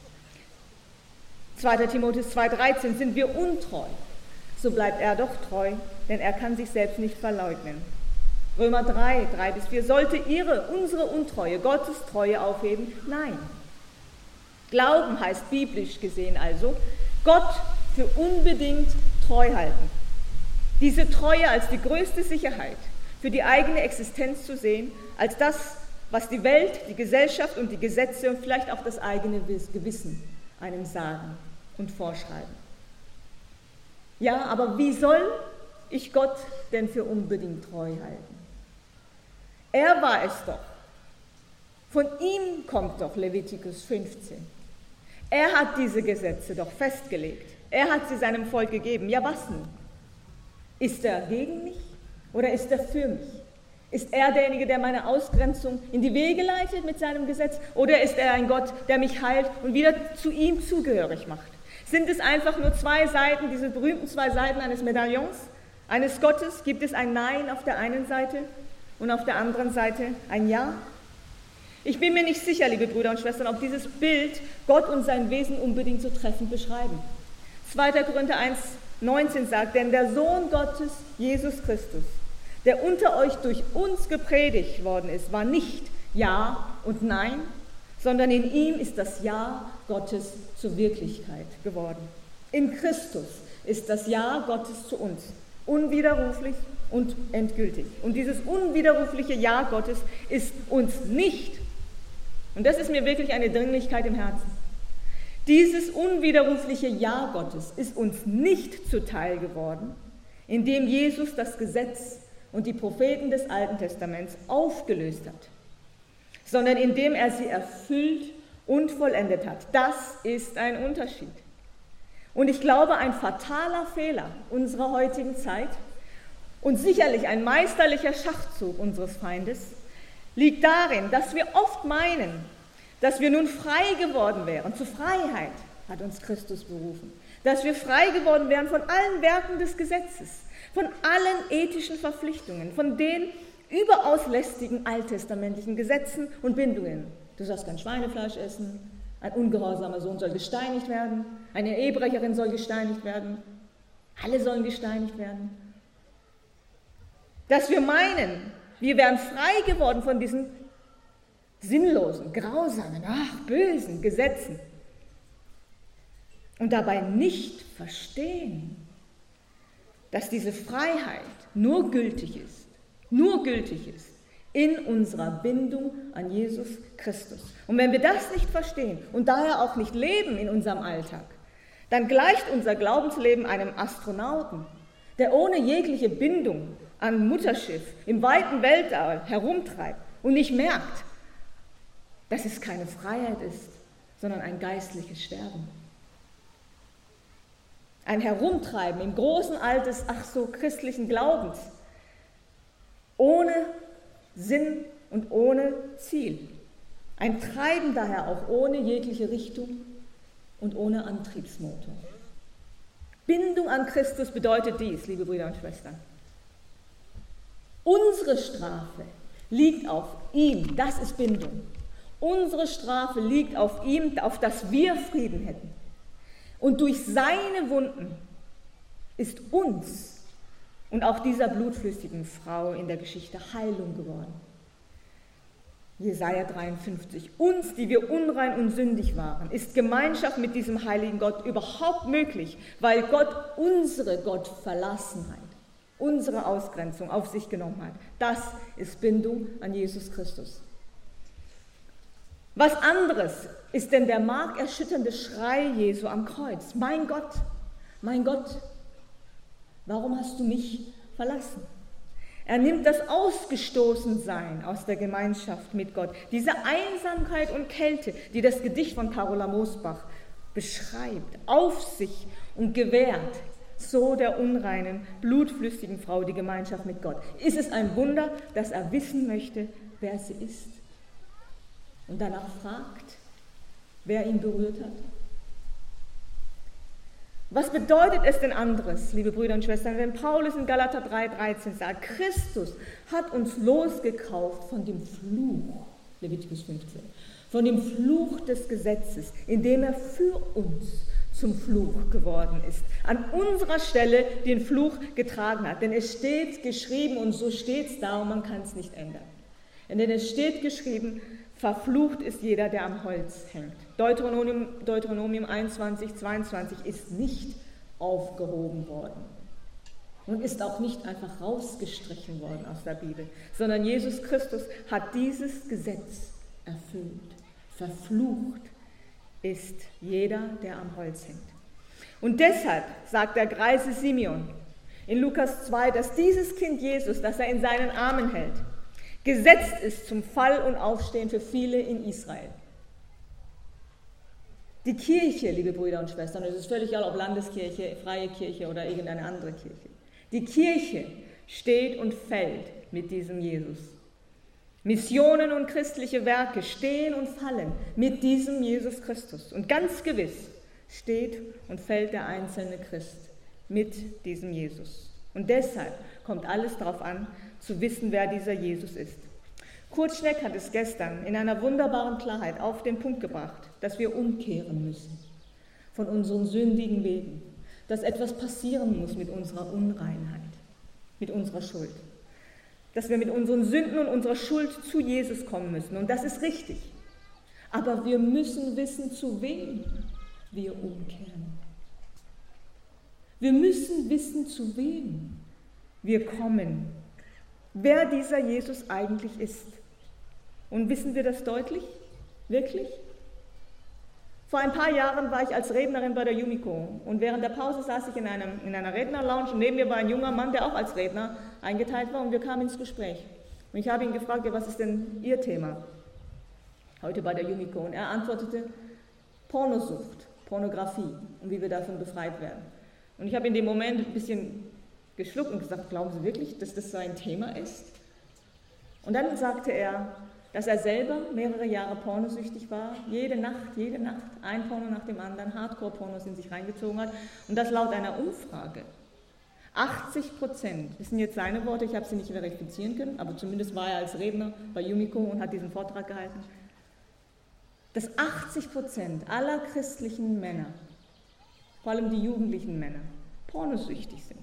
2. Timotheus 2, 13 sind wir untreu. So bleibt er doch treu, denn er kann sich selbst nicht verleugnen. Römer 3, 3-4, sollte unsere Untreue Gottes Treue aufheben? Nein. Glauben heißt biblisch gesehen also, Gott für unbedingt treu halten. Diese Treue als die größte Sicherheit für die eigene Existenz zu sehen, als das, was die Welt, die Gesellschaft und die Gesetze und vielleicht auch das eigene Gewissen einem sagen und vorschreiben. Ja, aber wie soll ich Gott denn für unbedingt treu halten? Er war es doch. Von ihm kommt doch Levitikus 15. Er hat diese Gesetze doch festgelegt. Er hat sie seinem Volk gegeben. Ja, was nun? Ist er gegen mich oder ist er für mich? Ist er derjenige, der meine Ausgrenzung in die Wege leitet mit seinem Gesetz? Oder ist er ein Gott, der mich heilt und wieder zu ihm zugehörig macht? Sind es einfach nur 2 Seiten, diese berühmten 2 Seiten eines Medaillons, eines Gottes? Gibt es ein Nein auf der einen Seite und auf der anderen Seite ein Ja? Ich bin mir nicht sicher, liebe Brüder und Schwestern, ob dieses Bild Gott und sein Wesen unbedingt so treffend beschreiben. 2. Korinther 1, 19 sagt, denn der Sohn Gottes, Jesus Christus, der unter euch durch uns gepredigt worden ist, war nicht Ja und Nein, sondern in ihm ist das Ja Gottes zur Wirklichkeit geworden. In Christus ist das Ja Gottes zu uns unwiderruflich und endgültig. Und dieses unwiderrufliche Ja Gottes ist uns nicht, und das ist mir wirklich eine Dringlichkeit im Herzen, dieses unwiderrufliche Ja Gottes ist uns nicht zuteil geworden, indem Jesus das Gesetz und die Propheten des Alten Testaments aufgelöst hat, sondern indem er sie erfüllt und vollendet hat. Das ist ein Unterschied. Und ich glaube, ein fataler Fehler unserer heutigen Zeit und sicherlich ein meisterlicher Schachzug unseres Feindes liegt darin, dass wir oft meinen, dass wir nun frei geworden wären. Zur Freiheit hat uns Christus berufen. Dass wir frei geworden wären von allen Werken des Gesetzes, von allen ethischen Verpflichtungen, von den überaus lästigen alttestamentlichen Gesetzen und Bindungen. Du sollst kein Schweinefleisch essen, ein ungehorsamer Sohn soll gesteinigt werden, eine Ehebrecherin soll gesteinigt werden, alle sollen gesteinigt werden. Dass wir meinen, wir wären frei geworden von diesen sinnlosen, grausamen, bösen Gesetzen und dabei nicht verstehen, dass diese Freiheit nur gültig ist in unserer Bindung an Jesus Christus. Und wenn wir das nicht verstehen und daher auch nicht leben in unserem Alltag, dann gleicht unser Glaubensleben einem Astronauten, der ohne jegliche Bindung an Mutterschiff im weiten Weltall herumtreibt und nicht merkt, dass es keine Freiheit ist, sondern ein geistliches Sterben. Ein Herumtreiben im großen All des christlichen Glaubens, ohne Sinn und ohne Ziel. Ein Treiben daher auch ohne jegliche Richtung und ohne Antriebsmotor. Bindung an Christus bedeutet dies, liebe Brüder und Schwestern. Unsere Strafe liegt auf ihm, das ist Bindung. Unsere Strafe liegt auf ihm, auf dass wir Frieden hätten. Und durch seine Wunden ist uns und auch dieser blutflüssigen Frau in der Geschichte Heilung geworden. Jesaja 53. Uns, die wir unrein und sündig waren, ist Gemeinschaft mit diesem heiligen Gott überhaupt möglich, weil Gott unsere Gottverlassenheit, unsere Ausgrenzung auf sich genommen hat. Das ist Bindung an Jesus Christus. Was anderes ist denn der markerschütternde Schrei Jesu am Kreuz. Mein Gott, warum hast du mich verlassen? Er nimmt das Ausgestoßensein aus der Gemeinschaft mit Gott, diese Einsamkeit und Kälte, die das Gedicht von Carola Mosbach beschreibt, auf sich und gewährt, so der unreinen, blutflüssigen Frau die Gemeinschaft mit Gott. Ist es ein Wunder, dass er wissen möchte, wer sie ist? Und danach fragt, wer ihn berührt hat? Was bedeutet es denn anderes, liebe Brüder und Schwestern, wenn Paulus in Galater 3,13 sagt, Christus hat uns losgekauft von dem Fluch, Levitikus 15, von dem Fluch des Gesetzes, indem er für uns zum Fluch geworden ist, an unserer Stelle den Fluch getragen hat. Denn es steht geschrieben, und so steht es da, und man kann es nicht ändern. Denn es steht geschrieben, verflucht ist jeder, der am Holz hängt. Deuteronomium 21, 22 ist nicht aufgehoben worden und ist auch nicht einfach rausgestrichen worden aus der Bibel, sondern Jesus Christus hat dieses Gesetz erfüllt. Verflucht ist jeder, der am Holz hängt. Und deshalb sagt der greise Simeon in Lukas 2, dass dieses Kind Jesus, das er in seinen Armen hält, gesetzt ist zum Fall und Aufstehen für viele in Israel. Die Kirche, liebe Brüder und Schwestern, es ist völlig egal, ob Landeskirche, freie Kirche oder irgendeine andere Kirche. Die Kirche steht und fällt mit diesem Jesus. Missionen und christliche Werke stehen und fallen mit diesem Jesus Christus. Und ganz gewiss steht und fällt der einzelne Christ mit diesem Jesus. Und deshalb kommt alles darauf an, zu wissen, wer dieser Jesus ist. Kurt Schneck hat es gestern in einer wunderbaren Klarheit auf den Punkt gebracht, dass wir umkehren müssen von unseren sündigen Wegen, dass etwas passieren muss mit unserer Unreinheit, mit unserer Schuld. Dass wir mit unseren Sünden und unserer Schuld zu Jesus kommen müssen. Und das ist richtig. Aber wir müssen wissen, zu wem wir umkehren. Wir müssen wissen, zu wem wir kommen. Wer dieser Jesus eigentlich ist. Und wissen wir das deutlich? Wirklich? Vor ein paar Jahren war ich als Rednerin bei der Yumiko und während der Pause saß ich in einer Rednerlounge und neben mir war ein junger Mann, der auch als Redner eingeteilt war und wir kamen ins Gespräch. Und ich habe ihn gefragt, ja, was ist denn Ihr Thema heute bei der Yumiko? Und er antwortete, Pornosucht, Pornografie und wie wir davon befreit werden. Und ich habe in dem Moment ein bisschen geschluckt und gesagt, glauben Sie wirklich, dass das sein Thema ist? Und dann sagte er, dass er selber mehrere Jahre pornosüchtig war, jede Nacht, ein Porno nach dem anderen, Hardcore-Pornos in sich reingezogen hat und das laut einer Umfrage. 80%, das sind jetzt seine Worte, ich habe sie nicht verifizieren können, aber zumindest war er als Redner bei Yumiko und hat diesen Vortrag gehalten, dass 80% aller christlichen Männer, vor allem die jugendlichen Männer, pornosüchtig sind.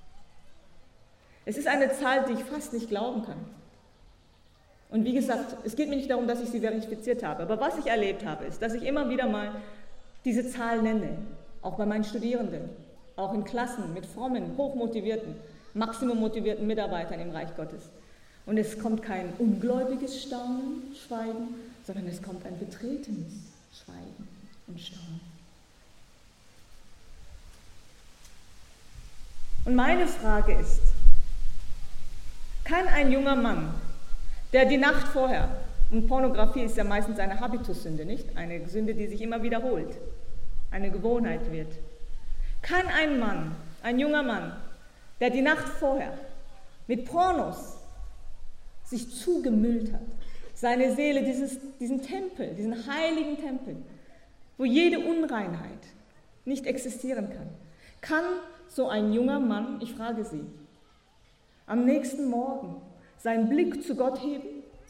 Es ist eine Zahl, die ich fast nicht glauben kann. Und wie gesagt, es geht mir nicht darum, dass ich sie verifiziert habe, aber was ich erlebt habe, ist, dass ich immer wieder mal diese Zahl nenne, auch bei meinen Studierenden, auch in Klassen mit frommen, hochmotivierten, maximum motivierten Mitarbeitern im Reich Gottes. Und es kommt kein ungläubiges Staunen, Schweigen, sondern es kommt ein betretenes Schweigen und Staunen. Und meine Frage ist, kann ein junger Mann, der die Nacht vorher, und Pornografie ist ja meistens eine Habitussünde, nicht? Eine Sünde, die sich immer wiederholt, eine Gewohnheit wird. Kann ein Mann, ein junger Mann, der die Nacht vorher mit Pornos sich zugemüllt hat, seine Seele, diesen Tempel, diesen heiligen Tempel, wo jede Unreinheit nicht existieren kann so ein junger Mann, ich frage Sie, am nächsten Morgen seinen Blick zu Gott heben?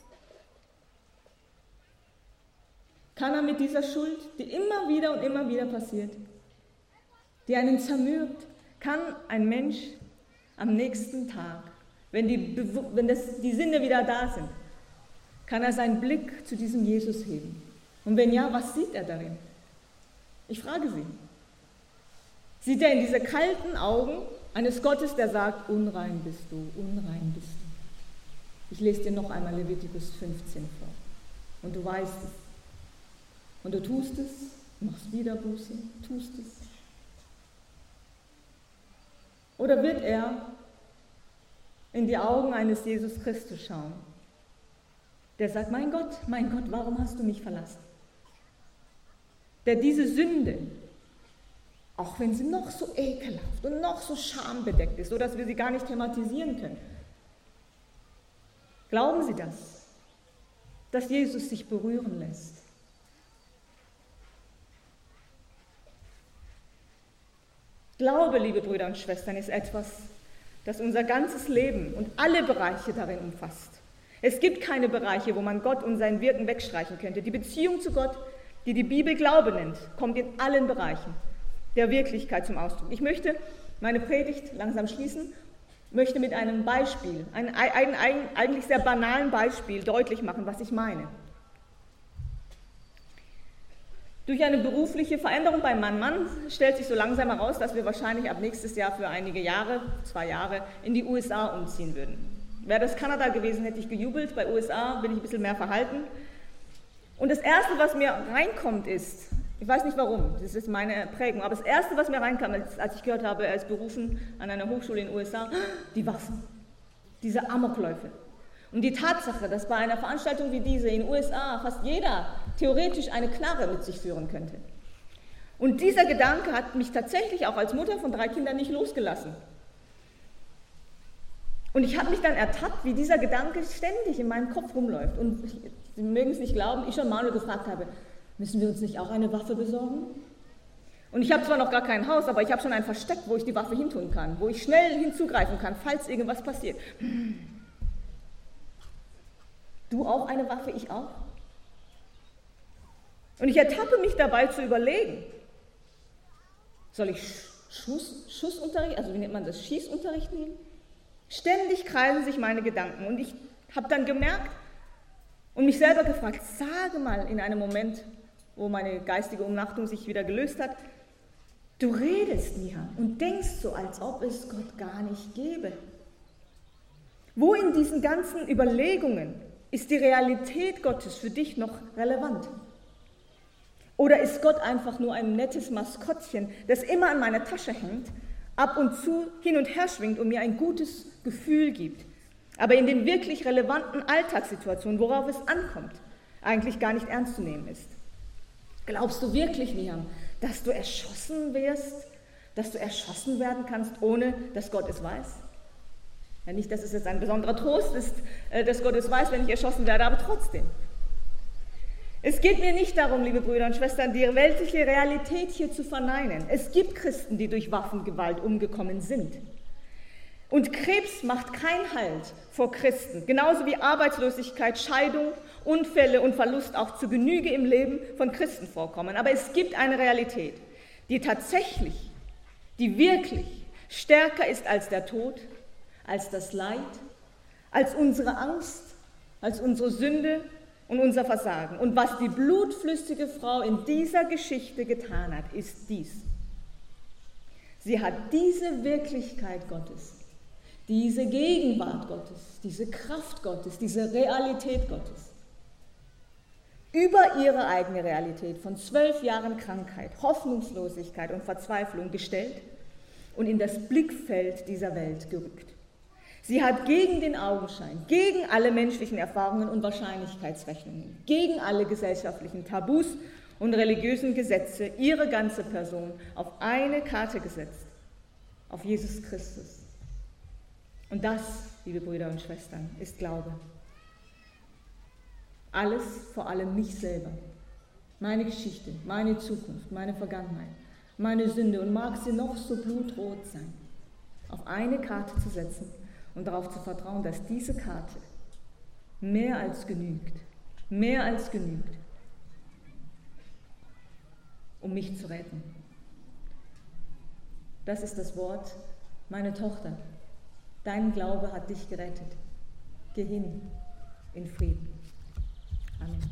Kann er mit dieser Schuld, die immer wieder und immer wieder passiert, die einen zermürbt, kann ein Mensch am nächsten Tag, wenn die Sinne wieder da sind, kann er seinen Blick zu diesem Jesus heben? Und wenn ja, was sieht er darin? Ich frage Sie. Sieht er in diese kalten Augen eines Gottes, der sagt, unrein bist du, unrein bist du? Ich lese dir noch einmal Levitikus 15 vor. Und du weißt es. Und du tust es, machst wieder Buße, tust es. Oder wird er in die Augen eines Jesus Christus schauen, der sagt, mein Gott, warum hast du mich verlassen? Der diese Sünde, auch wenn sie noch so ekelhaft und noch so schambedeckt ist, sodass wir sie gar nicht thematisieren können, glauben Sie das, dass Jesus sich berühren lässt? Glaube, liebe Brüder und Schwestern, ist etwas, das unser ganzes Leben und alle Bereiche darin umfasst. Es gibt keine Bereiche, wo man Gott und sein Wirken wegstreichen könnte. Die Beziehung zu Gott, die die Bibel Glaube nennt, kommt in allen Bereichen der Wirklichkeit zum Ausdruck. Ich möchte meine Predigt langsam schließen, möchte mit einem Beispiel, einem eigentlich sehr banalen Beispiel deutlich machen, was ich meine. Durch eine berufliche Veränderung bei meinem Mann stellt sich so langsam heraus, dass wir wahrscheinlich ab nächstes Jahr für einige Jahre, 2 Jahre, in die USA umziehen würden. Wäre das Kanada gewesen, hätte ich gejubelt. Bei USA bin ich ein bisschen mehr verhalten. Und das Erste, was mir reinkommt, ist, ich weiß nicht warum, das ist meine Prägung, aber das Erste, was mir reinkam, als ich gehört habe, er ist berufen an einer Hochschule in den USA, die Waffen, diese Amokläufe. Und die Tatsache, dass bei einer Veranstaltung wie diese in den USA fast jeder theoretisch eine Knarre mit sich führen könnte. Und dieser Gedanke hat mich tatsächlich auch als Mutter von 3 Kindern nicht losgelassen. Und ich habe mich dann ertappt, wie dieser Gedanke ständig in meinem Kopf rumläuft. Und Sie mögen es nicht glauben, ich schon Manuel gefragt habe, müssen wir uns nicht auch eine Waffe besorgen? Und ich habe zwar noch gar kein Haus, aber ich habe schon ein Versteck, wo ich die Waffe hintun kann, wo ich schnell hinzugreifen kann, falls irgendwas passiert. Du auch eine Waffe, ich auch? Und ich ertappe mich dabei zu überlegen, soll ich Schussunterricht, also wie nennt man das, Schießunterricht nehmen? Ständig kreisen sich meine Gedanken und ich habe dann gemerkt und mich selber gefragt, sage mal in einem Moment, wo meine geistige Umnachtung sich wieder gelöst hat, du redest, Nihan, und denkst so, als ob es Gott gar nicht gäbe. Wo in diesen ganzen Überlegungen ist die Realität Gottes für dich noch relevant? Oder ist Gott einfach nur ein nettes Maskottchen, das immer an meiner Tasche hängt, ab und zu hin und her schwingt und mir ein gutes Gefühl gibt, aber in den wirklich relevanten Alltagssituationen, worauf es ankommt, eigentlich gar nicht ernst zu nehmen ist? Glaubst du wirklich, Nihan, dass du erschossen wirst, dass du erschossen werden kannst, ohne dass Gott es weiß? Ja, nicht, dass es jetzt ein besonderer Trost ist, dass Gott es weiß, wenn ich erschossen werde, aber trotzdem. Es geht mir nicht darum, liebe Brüder und Schwestern, die weltliche Realität hier zu verneinen. Es gibt Christen, die durch Waffengewalt umgekommen sind. Und Krebs macht keinen Halt vor Christen, genauso wie Arbeitslosigkeit, Scheidung, Unfälle und Verlust auch zu Genüge im Leben von Christen vorkommen. Aber es gibt eine Realität, die tatsächlich, die wirklich stärker ist als der Tod, als das Leid, als unsere Angst, als unsere Sünde und unser Versagen. Und was die blutflüssige Frau in dieser Geschichte getan hat, ist dies. Sie hat diese Wirklichkeit Gottes, diese Gegenwart Gottes, diese Kraft Gottes, diese Realität Gottes über ihre eigene Realität von 12 Jahren Krankheit, Hoffnungslosigkeit und Verzweiflung gestellt und in das Blickfeld dieser Welt gerückt. Sie hat gegen den Augenschein, gegen alle menschlichen Erfahrungen und Wahrscheinlichkeitsrechnungen, gegen alle gesellschaftlichen Tabus und religiösen Gesetze ihre ganze Person auf eine Karte gesetzt, auf Jesus Christus. Und das, liebe Brüder und Schwestern, ist Glaube. Alles, vor allem mich selber, meine Geschichte, meine Zukunft, meine Vergangenheit, meine Sünde und mag sie noch so blutrot sein, auf eine Karte zu setzen und darauf zu vertrauen, dass diese Karte mehr als genügt, um mich zu retten. Das ist das Wort, meine Tochter, dein Glaube hat dich gerettet. Geh hin in Frieden. Amen.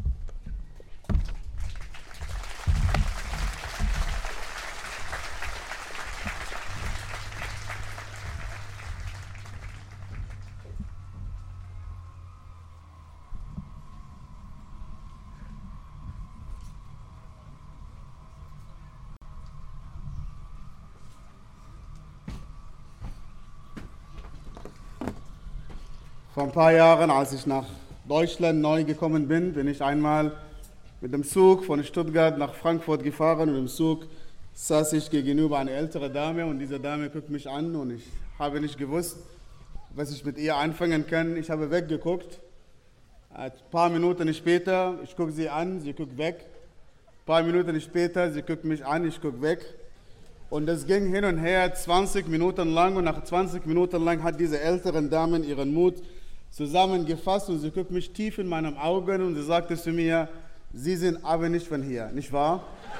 Vor ein paar Jahren, als ich nach Deutschland neu gekommen bin ich einmal mit dem Zug von Stuttgart nach Frankfurt gefahren und im Zug saß ich gegenüber einer älteren Dame und diese Dame guckt mich an und ich habe nicht gewusst, was ich mit ihr anfangen kann. Ich habe weggeguckt. Ein paar Minuten später, ich gucke sie an, sie guckt weg. Ein paar Minuten später, sie guckt mich an, ich gucke weg. Und das ging hin und her 20 Minuten lang und nach 20 Minuten lang hat diese ältere Dame ihren Mut zusammengefasst und sie guckt mich tief in meinen Augen und sie sagte zu mir, Sie sind aber nicht von hier, nicht wahr?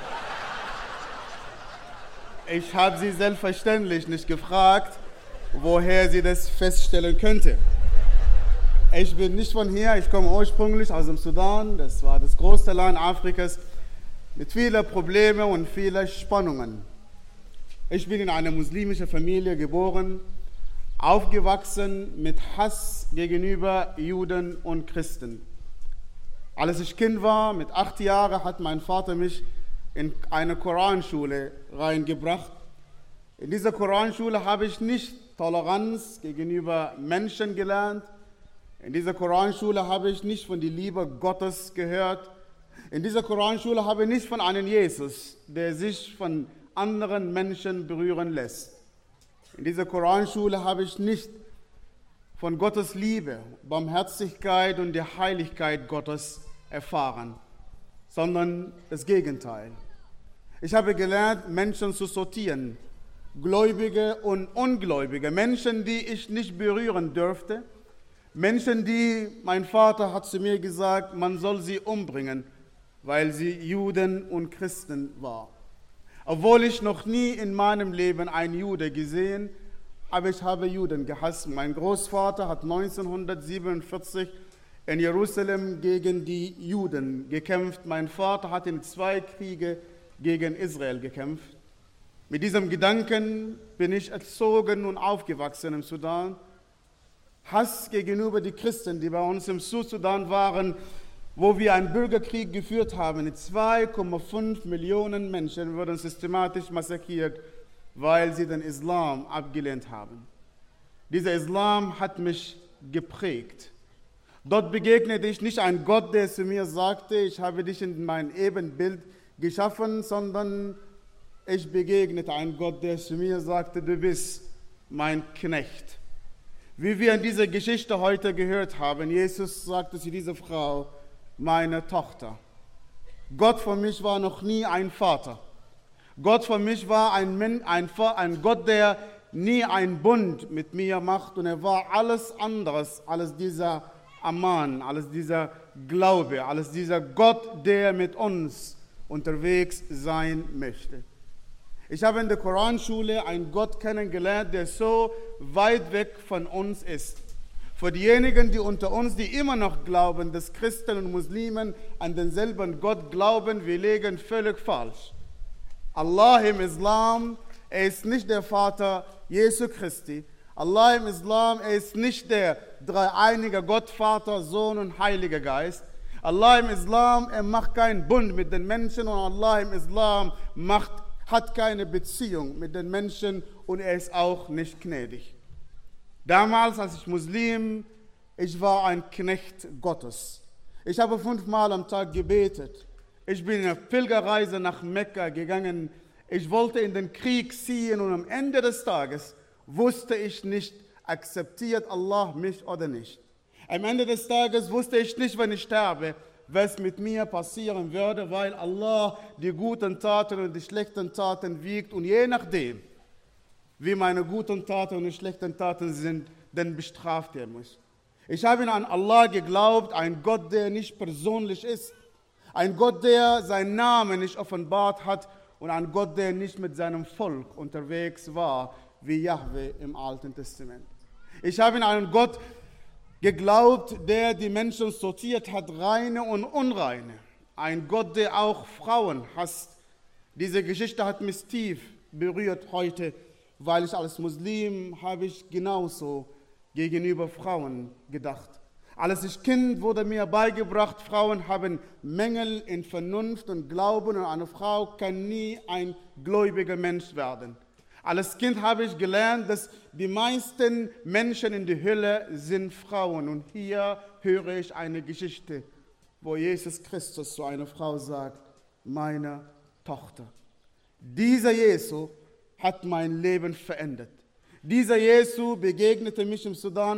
Ich habe sie selbstverständlich nicht gefragt, woher sie das feststellen könnte. Ich bin nicht von hier, ich komme ursprünglich aus dem Sudan, das war das größte Land Afrikas, mit vielen Problemen und vielen Spannungen. Ich bin in einer muslimischen Familie geboren, aufgewachsen mit Hass gegenüber Juden und Christen. Als ich Kind war, mit 8 Jahren, hat mein Vater mich in eine Koranschule reingebracht. In dieser Koranschule habe ich nicht Toleranz gegenüber Menschen gelernt. In dieser Koranschule habe ich nicht von der Liebe Gottes gehört. In dieser Koranschule habe ich nicht von einem Jesus, der sich von anderen Menschen berühren lässt. In dieser Koranschule habe ich nicht von Gottes Liebe, Barmherzigkeit und der Heiligkeit Gottes erfahren, sondern das Gegenteil. Ich habe gelernt, Menschen zu sortieren, Gläubige und Ungläubige, Menschen, die ich nicht berühren dürfte, Menschen, die, mein Vater hat zu mir gesagt, man soll sie umbringen, weil sie Juden und Christen waren. Obwohl ich noch nie in meinem Leben einen Jude gesehen, aber ich habe Juden gehasst. Mein Großvater hat 1947 in Jerusalem gegen die Juden gekämpft. Mein Vater hat in 2 Kriege gegen Israel gekämpft. Mit diesem Gedanken bin ich erzogen und aufgewachsen im Sudan. Hass gegenüber den Christen, die bei uns im Südsudan waren, wo wir einen Bürgerkrieg geführt haben. 2,5 Millionen Menschen wurden systematisch massakriert, weil sie den Islam abgelehnt haben. Dieser Islam hat mich geprägt. Dort begegnete ich nicht einem Gott, der zu mir sagte, ich habe dich in mein Ebenbild geschaffen, sondern ich begegnete einem Gott, der zu mir sagte, du bist mein Knecht. Wie wir in dieser Geschichte heute gehört haben, Jesus sagte zu dieser Frau, meine Tochter. Gott für mich war noch nie ein Vater. Gott für mich war ein Gott, der nie einen Bund mit mir macht, und er war alles anderes als dieser Aman, als dieser Glaube, als dieser Gott, der mit uns unterwegs sein möchte. Ich habe in der Koranschule einen Gott kennengelernt, der so weit weg von uns ist. Für diejenigen, die unter uns, die immer noch glauben, dass Christen und Muslimen an denselben Gott glauben, wir liegen völlig falsch. Allah im Islam, er ist nicht der Vater Jesu Christi. Allah im Islam, er ist nicht der dreieinige Gott, Vater, Sohn und Heiliger Geist. Allah im Islam, er macht keinen Bund mit den Menschen, und Allah im Islam hat keine Beziehung mit den Menschen, und er ist auch nicht gnädig. Damals, als ich Muslim, ich war ein Knecht Gottes. Ich habe 5 Mal am Tag gebetet. Ich bin in eine Pilgerreise nach Mekka gegangen. Ich wollte in den Krieg ziehen, und am Ende des Tages wusste ich nicht, akzeptiert Allah mich oder nicht. Am Ende des Tages wusste ich nicht, wenn ich sterbe, was mit mir passieren würde, weil Allah die guten Taten und die schlechten Taten wiegt, und je nachdem, wie meine guten Taten und die schlechten Taten sind, dann bestraft er mich. Ich habe an Allah geglaubt, ein Gott, der nicht persönlich ist, ein Gott, der seinen Namen nicht offenbart hat, und ein Gott, der nicht mit seinem Volk unterwegs war, wie Jahwe im Alten Testament. Ich habe an einen Gott geglaubt, der die Menschen sortiert hat, reine und unreine. Ein Gott, der auch Frauen hasst. Diese Geschichte hat mich tief berührt heute, weil ich als Muslim habe ich genauso gegenüber Frauen gedacht. Als ich Kind wurde mir beigebracht, Frauen haben Mängel in Vernunft und Glauben, und eine Frau kann nie ein gläubiger Mensch werden. Als Kind habe ich gelernt, dass die meisten Menschen in der Hölle sind Frauen. Und hier höre ich eine Geschichte, wo Jesus Christus zu einer Frau sagt, meine Tochter. Dieser Jesus hat mein Leben verändert. Dieser Jesus begegnete mich im Sudan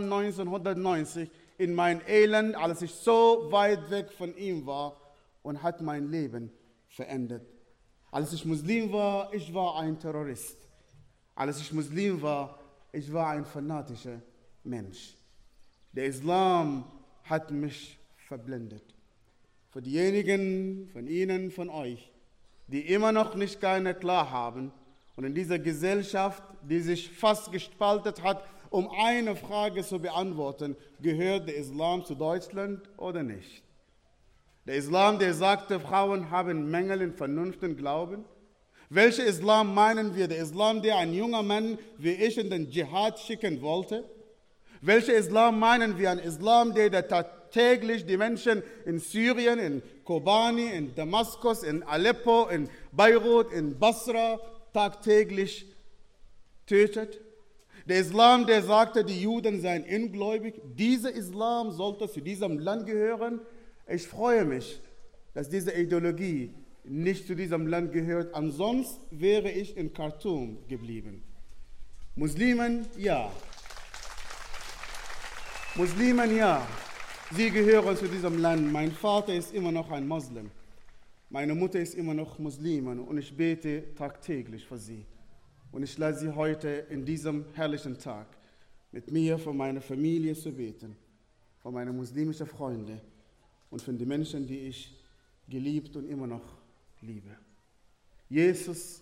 1990 in mein Elend, als ich so weit weg von ihm war, und hat mein Leben verändert. Als ich Muslim war, ich war ein Terrorist. Als ich Muslim war, ich war ein fanatischer Mensch. Der Islam hat mich verblendet. Für diejenigen von Ihnen, von euch, die immer noch nicht keine Klarheit haben und in dieser Gesellschaft, die sich fast gespalten hat, um eine Frage zu beantworten, gehört der Islam zu Deutschland oder nicht? Der Islam, der sagte, Frauen haben Mängel in Vernunft und Glauben. Welcher Islam meinen wir? Der Islam, der ein junger Mann wie ich in den Dschihad schicken wollte? Welcher Islam meinen wir? Ein Islam, der tagtäglich die Menschen in Syrien, in Kobani, in Damaskus, in Aleppo, in Beirut, in Basra tagtäglich tötet? Der Islam, der sagte, die Juden seien ungläubig. Dieser Islam sollte zu diesem Land gehören. Ich freue mich, dass diese Ideologie nicht zu diesem Land gehört. Ansonsten wäre ich in Khartoum geblieben. Muslimen, ja. Muslimen, ja. Sie gehören zu diesem Land. Mein Vater ist immer noch ein Moslem. Meine Mutter ist immer noch Muslimin, und ich bete tagtäglich für sie. Und ich lade Sie heute in diesem herrlichen Tag mit mir für meine Familie zu beten, für meine muslimischen Freunde und für die Menschen, die ich geliebt und immer noch liebe. Jesus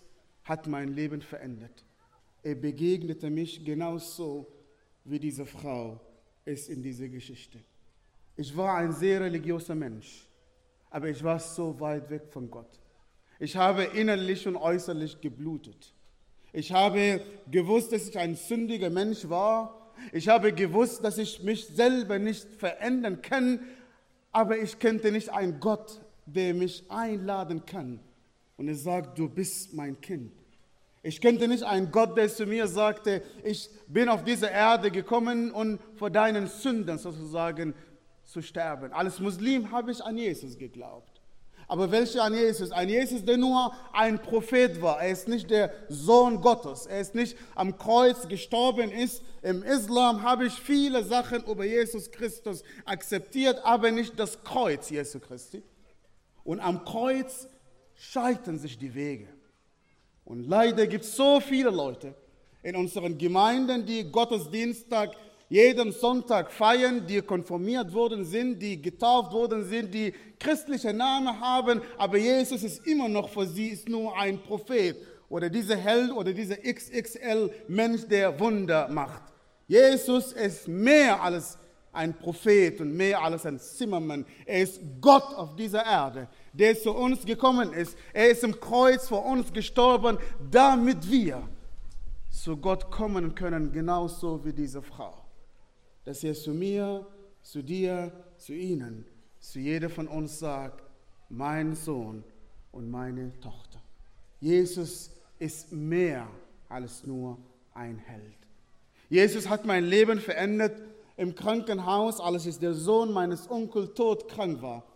hat mein Leben verändert. Er begegnete mich genauso wie diese Frau es in dieser Geschichte. Ich war ein sehr religiöser Mensch, aber ich war so weit weg von Gott. Ich habe innerlich und äußerlich geblutet. Ich habe gewusst, dass ich ein sündiger Mensch war. Ich habe gewusst, dass ich mich selber nicht verändern kann, aber ich kannte nicht einen Gott, der mich einladen kann. Und er sagt, du bist mein Kind. Ich kannte nicht einen Gott, der zu mir sagte, ich bin auf diese Erde gekommen, um vor deinen Sünden sozusagen zu sterben. Als Muslim habe ich an Jesus geglaubt. Aber welcher an Jesus? Ein Jesus, der nur ein Prophet war. Er ist nicht der Sohn Gottes. Er ist nicht am Kreuz gestorben ist. Im Islam habe ich viele Sachen über Jesus Christus akzeptiert, aber nicht das Kreuz Jesu Christi. Und am Kreuz scheiden sich die Wege. Und leider gibt es so viele Leute in unseren Gemeinden, die Gottesdienstag jeden Sonntag feiern, die konfirmiert worden sind, die getauft worden sind, die christliche Namen haben, aber Jesus ist immer noch für sie ist nur ein Prophet oder dieser Held oder dieser XXL-Mensch, der Wunder macht. Jesus ist mehr als ein Prophet und mehr als ein Zimmermann. Er ist Gott auf dieser Erde, der zu uns gekommen ist. Er ist im Kreuz für uns gestorben, damit wir zu Gott kommen können, genauso wie diese Frau. Dass er zu mir, zu dir, zu ihnen, zu jeder von uns sagt, mein Sohn und meine Tochter. Jesus ist mehr als nur ein Held. Jesus hat mein Leben verändert im Krankenhaus, als der Sohn meines Onkels todkrank war.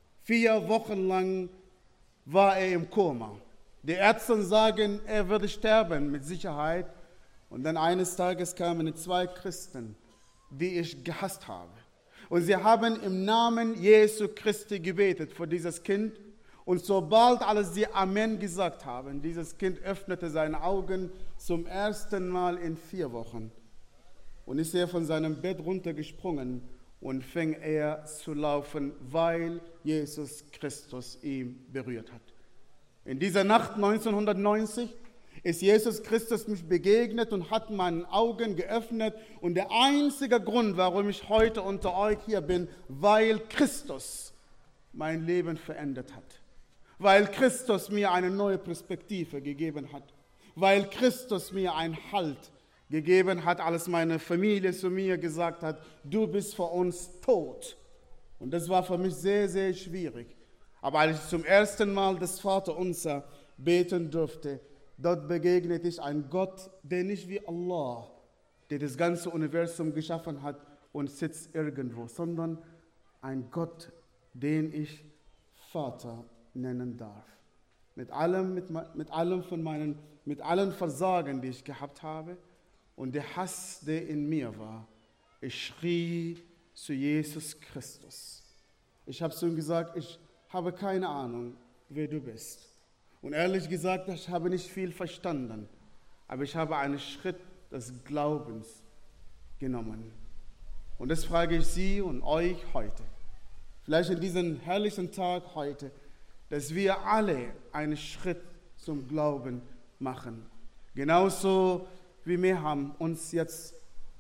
4 Wochen lang war er im Koma. Die Ärzte sagen, er würde sterben mit Sicherheit. Und dann eines Tages kamen 2 Christen, die ich gehasst habe. Und sie haben im Namen Jesu Christi gebetet für dieses Kind. Und sobald als sie Amen gesagt haben, dieses Kind öffnete seine Augen zum ersten Mal in 4 Wochen. Und ist er von seinem Bett runtergesprungen und fing er zu laufen, weil Jesus Christus ihn berührt hat. In dieser Nacht 1990 ist Jesus Christus mich begegnet und hat meine Augen geöffnet. Und der einzige Grund, warum ich heute unter euch hier bin, weil Christus mein Leben verändert hat. Weil Christus mir eine neue Perspektive gegeben hat. Weil Christus mir einen Halt gegeben hat, als meine Familie zu mir gesagt hat, du bist für uns tot. Und das war für mich sehr, sehr schwierig. Aber als ich zum ersten Mal das Vaterunser beten durfte, dort begegnete ich einem Gott, der nicht wie Allah, der das ganze Universum geschaffen hat und sitzt irgendwo, sondern ein Gott, den ich Vater nennen darf. Mit allen Versagen, die ich gehabt habe und der Hass, der in mir war. Ich schrie zu Jesus Christus. Ich habe zu ihm gesagt, ich habe keine Ahnung, wer du bist. Und ehrlich gesagt, ich habe nicht viel verstanden, aber ich habe einen Schritt des Glaubens genommen. Und das frage ich Sie und euch heute, vielleicht in diesem herrlichen Tag heute, dass wir alle einen Schritt zum Glauben machen. Genauso wie Meham uns jetzt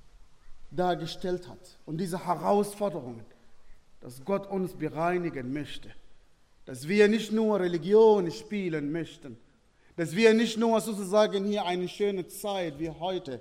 dargestellt hat. Und diese Herausforderungen, dass Gott uns bereinigen möchte. Dass wir nicht nur Religion spielen möchten, dass wir nicht nur sozusagen hier eine schöne Zeit wie heute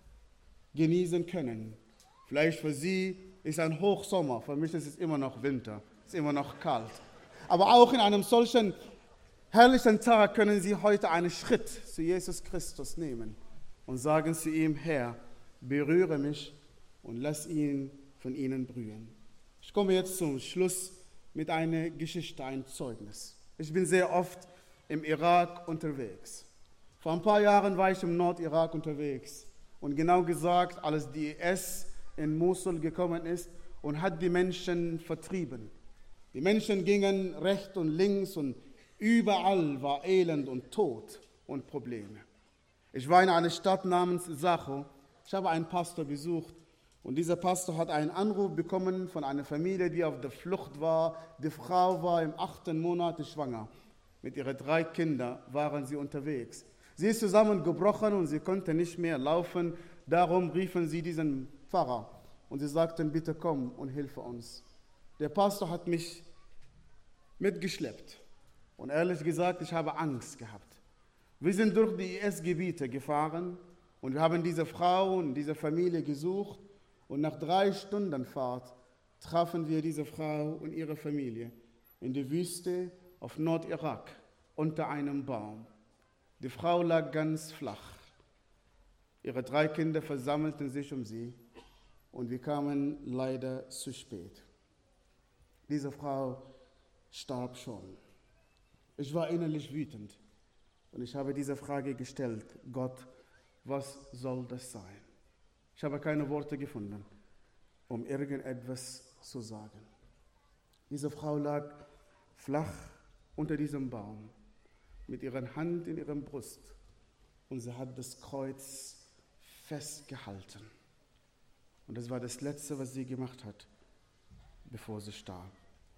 genießen können. Vielleicht für Sie ist ein Hochsommer, für mich ist es immer noch Winter, es ist immer noch kalt. Aber auch in einem solchen herrlichen Tag können Sie heute einen Schritt zu Jesus Christus nehmen und sagen zu ihm, Herr, berühre mich und lass ihn von Ihnen berühren. Ich komme jetzt zum Schluss mit einer Geschichte, ein Zeugnis. Ich bin sehr oft im Irak unterwegs. Vor ein paar Jahren war ich im Nordirak unterwegs. Und genau gesagt, als die IS in Mosul gekommen ist und hat die Menschen vertrieben. Die Menschen gingen rechts und links und überall war Elend und Tod und Probleme. Ich war in einer Stadt namens Sacho. Ich habe einen Pastor besucht. Und dieser Pastor hat einen Anruf bekommen von einer Familie, die auf der Flucht war. Die Frau war im 8. Monat schwanger. Mit ihren 3 Kindern waren sie unterwegs. Sie ist zusammengebrochen und sie konnte nicht mehr laufen. Darum riefen sie diesen Pfarrer und sie sagten, bitte komm und hilfe uns. Der Pastor hat mich mitgeschleppt und ehrlich gesagt, ich habe Angst gehabt. Wir sind durch die IS-Gebiete gefahren und wir haben diese Frau und diese Familie gesucht und nach 3 Stunden Fahrt trafen wir diese Frau und ihre Familie in der Wüste auf Nordirak unter einem Baum. Die Frau lag ganz flach. Ihre 3 Kinder versammelten sich um sie und wir kamen leider zu spät. Diese Frau starb schon. Ich war innerlich wütend und ich habe diese Frage gestellt, Gott, was soll das sein? Ich habe keine Worte gefunden, um irgendetwas zu sagen. Diese Frau lag flach unter diesem Baum mit ihrer Hand in ihrem Brust und sie hat das Kreuz festgehalten. Und das war das Letzte, was sie gemacht hat, bevor sie starb.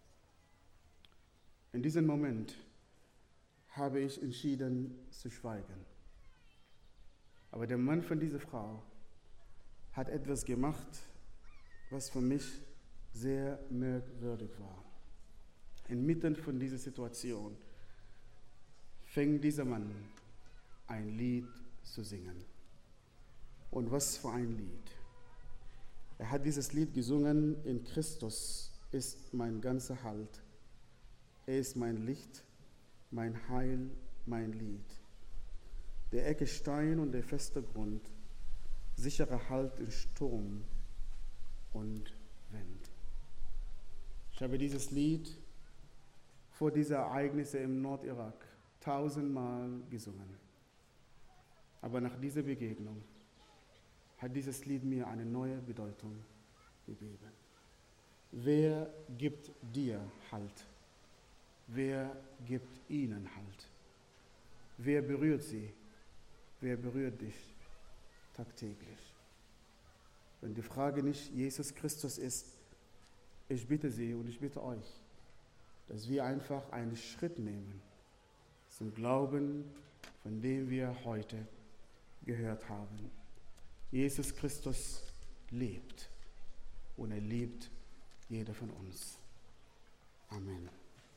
In diesem Moment habe ich entschieden zu schweigen. Aber der Mann von dieser Frau hat etwas gemacht, was für mich sehr merkwürdig war. Inmitten von dieser Situation fing dieser Mann ein Lied zu singen. Und was für ein Lied. Er hat dieses Lied gesungen, in Christus ist mein ganzer Halt. Er ist mein Licht, mein Heil, mein Lied. Der Ecke Stein und der feste Grund, sicherer Halt in Sturm und Wind. Ich habe dieses Lied vor diesen Ereignissen im Nordirak 1000-mal gesungen. Aber nach dieser Begegnung hat dieses Lied mir eine neue Bedeutung gegeben. Wer gibt dir Halt? Wer gibt ihnen Halt? Wer berührt sie? Wer berührt dich tagtäglich? Wenn die Frage nicht Jesus Christus ist, ich bitte Sie und ich bitte euch, dass wir einfach einen Schritt nehmen zum Glauben, von dem wir heute gehört haben. Jesus Christus lebt und er liebt jeder von uns. Amen.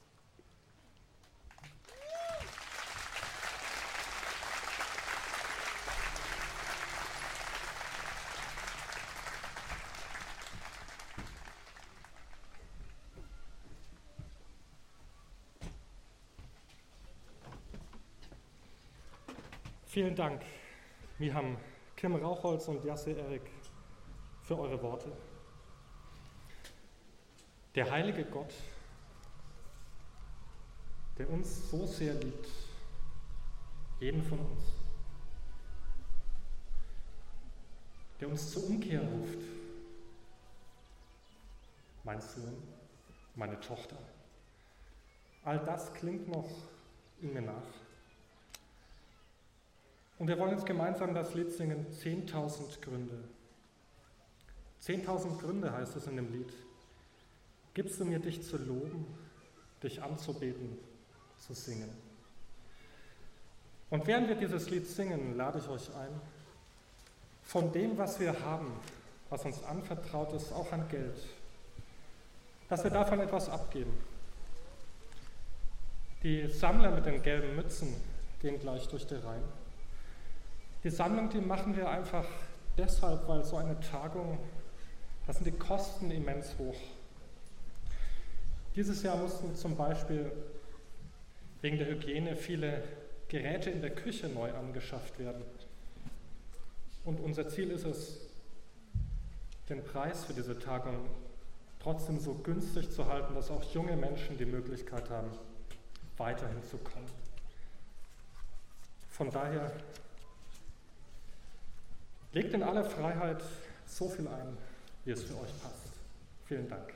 Vielen Dank, Miham, Kim Rauchholz und Jasse Erik, für eure Worte. Der heilige Gott, der uns so sehr liebt, jeden von uns, der uns zur Umkehr ruft, mein Sohn, meine Tochter, all das klingt noch in mir nach. Und wir wollen jetzt gemeinsam das Lied singen, 10.000 Gründe. 10.000 Gründe heißt es in dem Lied. Gibst du mir, dich zu loben, dich anzubeten, zu singen. Und während wir dieses Lied singen, lade ich euch ein, von dem, was wir haben, was uns anvertraut ist, auch an Geld, dass wir davon etwas abgeben. Die Sammler mit den gelben Mützen gehen gleich durch die Reihen. Die Sammlung, die machen wir einfach deshalb, weil so eine Tagung, da sind die Kosten immens hoch. Dieses Jahr mussten zum Beispiel wegen der Hygiene viele Geräte in der Küche neu angeschafft werden. Und unser Ziel ist es, den Preis für diese Tagung trotzdem so günstig zu halten, dass auch junge Menschen die Möglichkeit haben, weiterhin zu kommen. Von daher legt in aller Freiheit so viel ein, wie es für euch passt. Vielen Dank.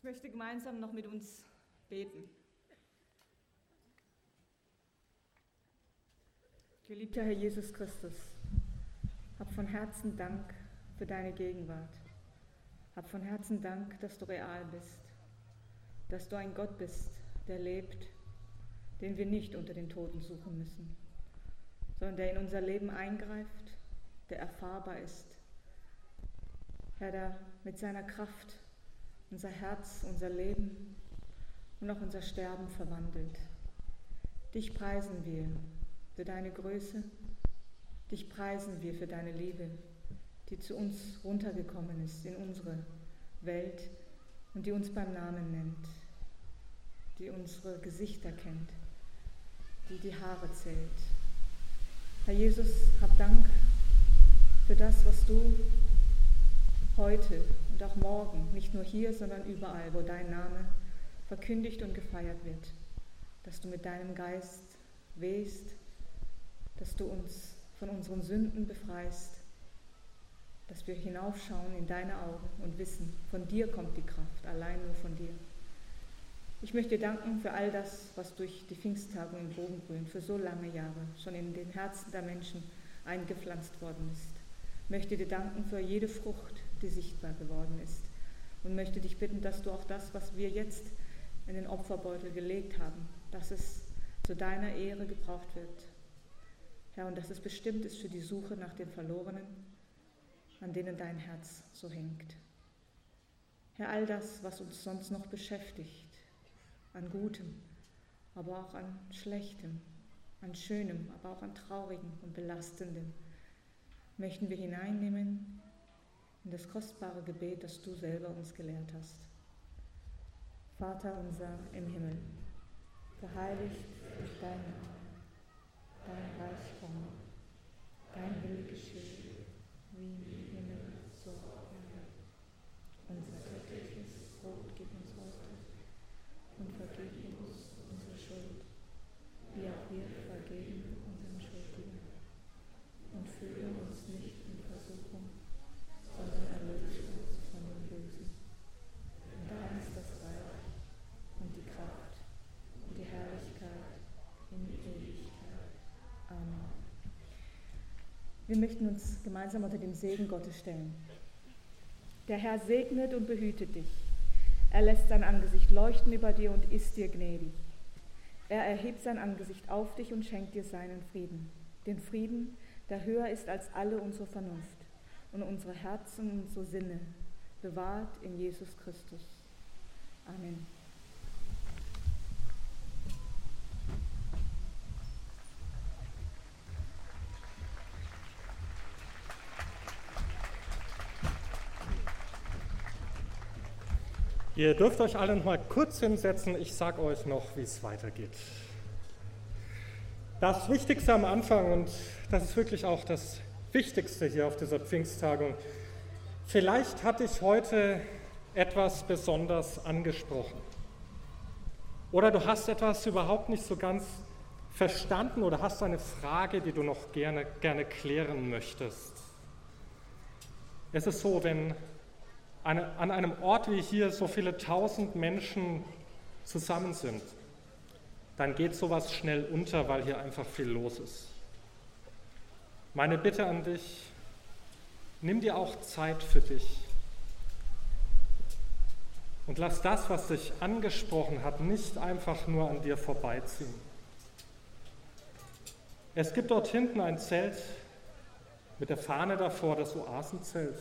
möchte gemeinsam noch mit uns beten. Geliebter Herr Jesus Christus, hab von Herzen Dank für deine Gegenwart. Hab von Herzen Dank, dass du real bist, dass du ein Gott bist, der lebt, den wir nicht unter den Toten suchen müssen, sondern der in unser Leben eingreift, der erfahrbar ist. Herr, der mit seiner Kraft unser Herz, unser Leben und auch unser Sterben verwandelt. Dich preisen wir für deine Größe, dich preisen wir für deine Liebe, die zu uns runtergekommen ist in unsere Welt und die uns beim Namen nennt, die unsere Gesichter kennt, die die Haare zählt. Herr Jesus, hab Dank für das, was du heute und auch morgen, nicht nur hier, sondern überall, wo dein Name verkündigt und gefeiert wird, dass du mit deinem Geist wehst, dass du uns von unseren Sünden befreist, dass wir hinaufschauen in deine Augen und wissen, von dir kommt die Kraft, allein nur von dir. Ich möchte dir danken für all das, was durch die Pfingsttagung in Bogengrün für so lange Jahre schon in den Herzen der Menschen eingepflanzt worden ist. Ich möchte dir danken für jede Frucht, die sichtbar geworden ist, und möchte dich bitten, dass du auch das, was wir jetzt in den Opferbeutel gelegt haben, dass es zu deiner Ehre gebraucht wird, Herr, und dass es bestimmt ist für die Suche nach den Verlorenen, an denen dein Herz so hängt. Herr, all das, was uns sonst noch beschäftigt, an Gutem, aber auch an Schlechtem, an Schönem, aber auch an Traurigem und Belastendem, möchten wir hineinnehmen in das kostbare Gebet, das du selber uns gelehrt hast. Vater unser im Himmel, geheiligt ist dein Name, dein Reich komme, dein Wille geschehe, wie im Himmel, so auf Erden. Unser tägliches Brot gib uns heute und vergib uns unsere Schuld, wie auch wir vergeben unseren Schuldigen. Und führe uns nicht in Versuchung, sondern erlöse uns von dem Bösen. Und dein ist das Reich und die Kraft und die Herrlichkeit in Ewigkeit. Amen. Wir möchten uns gemeinsam unter dem Segen Gottes stellen. Der Herr segnet und behütet dich. Er lässt sein Angesicht leuchten über dir und ist dir gnädig. Er erhebt sein Angesicht auf dich und schenkt dir seinen Frieden. Den Frieden, der höher ist als alle unsere Vernunft und unsere Herzen und unsere Sinne bewahrt in Jesus Christus. Amen. Ihr dürft euch alle noch mal kurz hinsetzen, ich sage euch noch, wie es weitergeht. Das Wichtigste am Anfang, und das ist wirklich auch das Wichtigste hier auf dieser Pfingsttagung, vielleicht hat dich heute etwas besonders angesprochen. Oder du hast etwas überhaupt nicht so ganz verstanden oder hast eine Frage, die du noch gerne klären möchtest. Es ist so, wenn an einem Ort wie hier so viele tausend Menschen zusammen sind, dann geht sowas schnell unter, weil hier einfach viel los ist. Meine Bitte an dich, nimm dir auch Zeit für dich und lass das, was dich angesprochen hat, nicht einfach nur an dir vorbeiziehen. Es gibt dort hinten ein Zelt mit der Fahne davor, das Oasenzelt.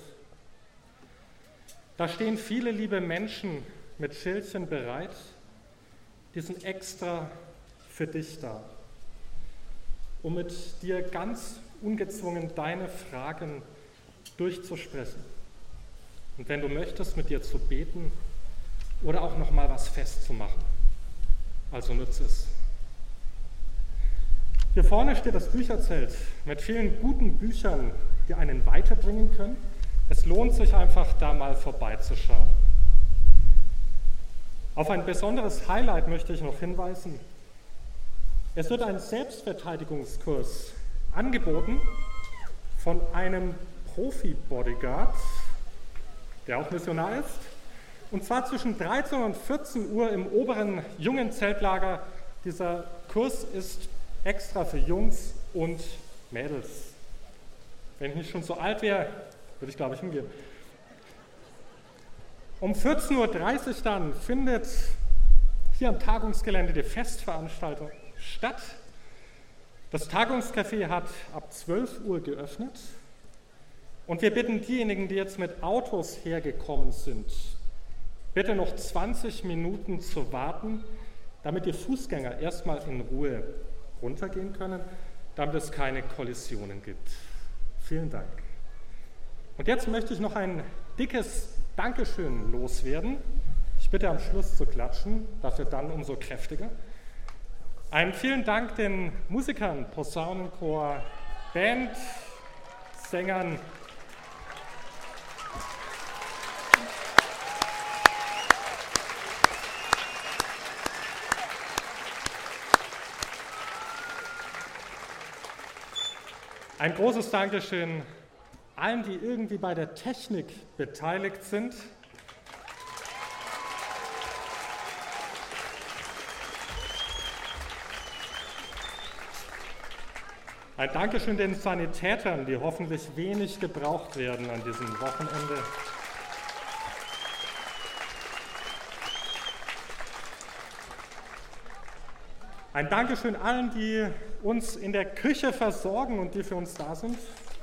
Da stehen viele liebe Menschen mit Schildchen bereit, die sind extra für dich da, um mit dir ganz ungezwungen deine Fragen durchzusprechen. Und wenn du möchtest, mit dir zu beten oder auch noch mal was festzumachen. Also nütze es. Hier vorne steht das Bücherzelt mit vielen guten Büchern, die einen weiterbringen können. Es lohnt sich einfach, da mal vorbeizuschauen. Auf ein besonderes Highlight möchte ich noch hinweisen. Es wird ein Selbstverteidigungskurs angeboten von einem Profi-Bodyguard, der auch Missionar ist, Und zwar zwischen 13 und 14 Uhr im oberen jungen Zeltlager. Dieser Kurs ist extra für Jungs und Mädels. Wenn ich nicht schon so alt wäre, würde ich, glaube ich, hingehen. Um 14.30 Uhr dann findet hier am Tagungsgelände die Festveranstaltung statt. Das Tagungscafé hat ab 12 Uhr geöffnet und wir bitten diejenigen, die jetzt mit Autos hergekommen sind, bitte noch 20 Minuten zu warten, damit die Fußgänger erstmal in Ruhe runtergehen können, damit es keine Kollisionen gibt. Vielen Dank. Und jetzt möchte ich noch ein dickes Dankeschön loswerden. Ich bitte am Schluss zu klatschen, dafür dann umso kräftiger. Einen vielen Dank den Musikern, Posaunenchor, Band, Sängern. Ein großes Dankeschön allen, die irgendwie bei der Technik beteiligt sind. Ein Dankeschön den Sanitätern, die hoffentlich wenig gebraucht werden an diesem Wochenende. Ein Dankeschön allen, die uns in der Küche versorgen und die für uns da sind.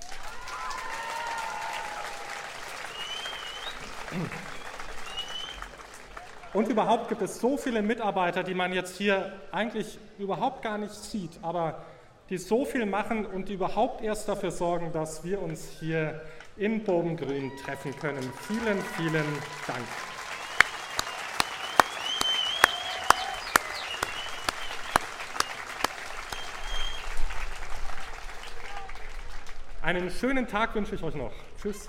Und überhaupt gibt es so viele Mitarbeiter, die man jetzt hier eigentlich überhaupt gar nicht sieht, aber die so viel machen und die überhaupt erst dafür sorgen, dass wir uns hier in Bobengrün treffen können. Vielen, vielen Dank. Einen schönen Tag wünsche ich euch noch. Tschüss.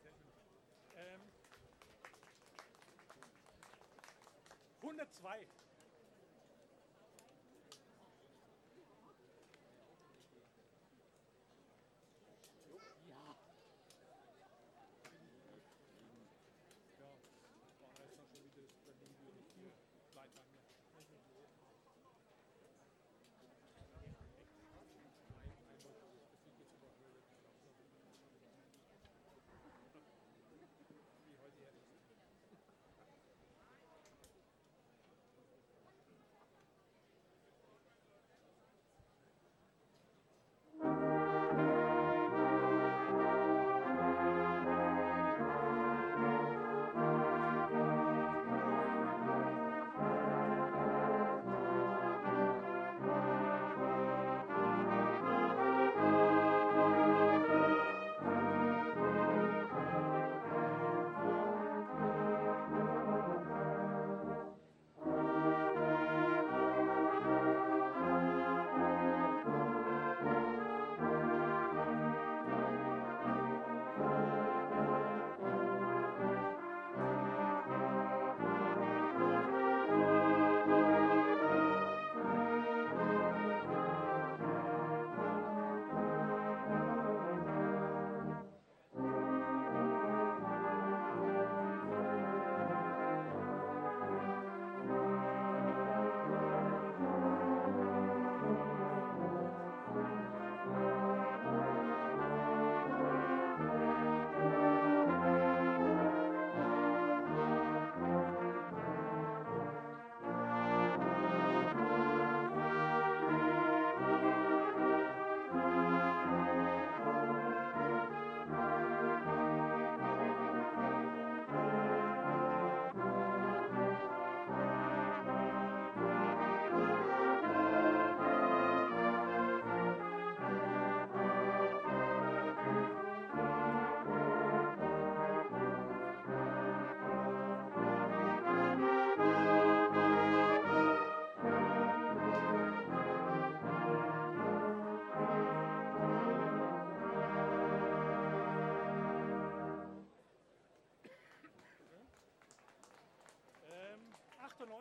Zwei.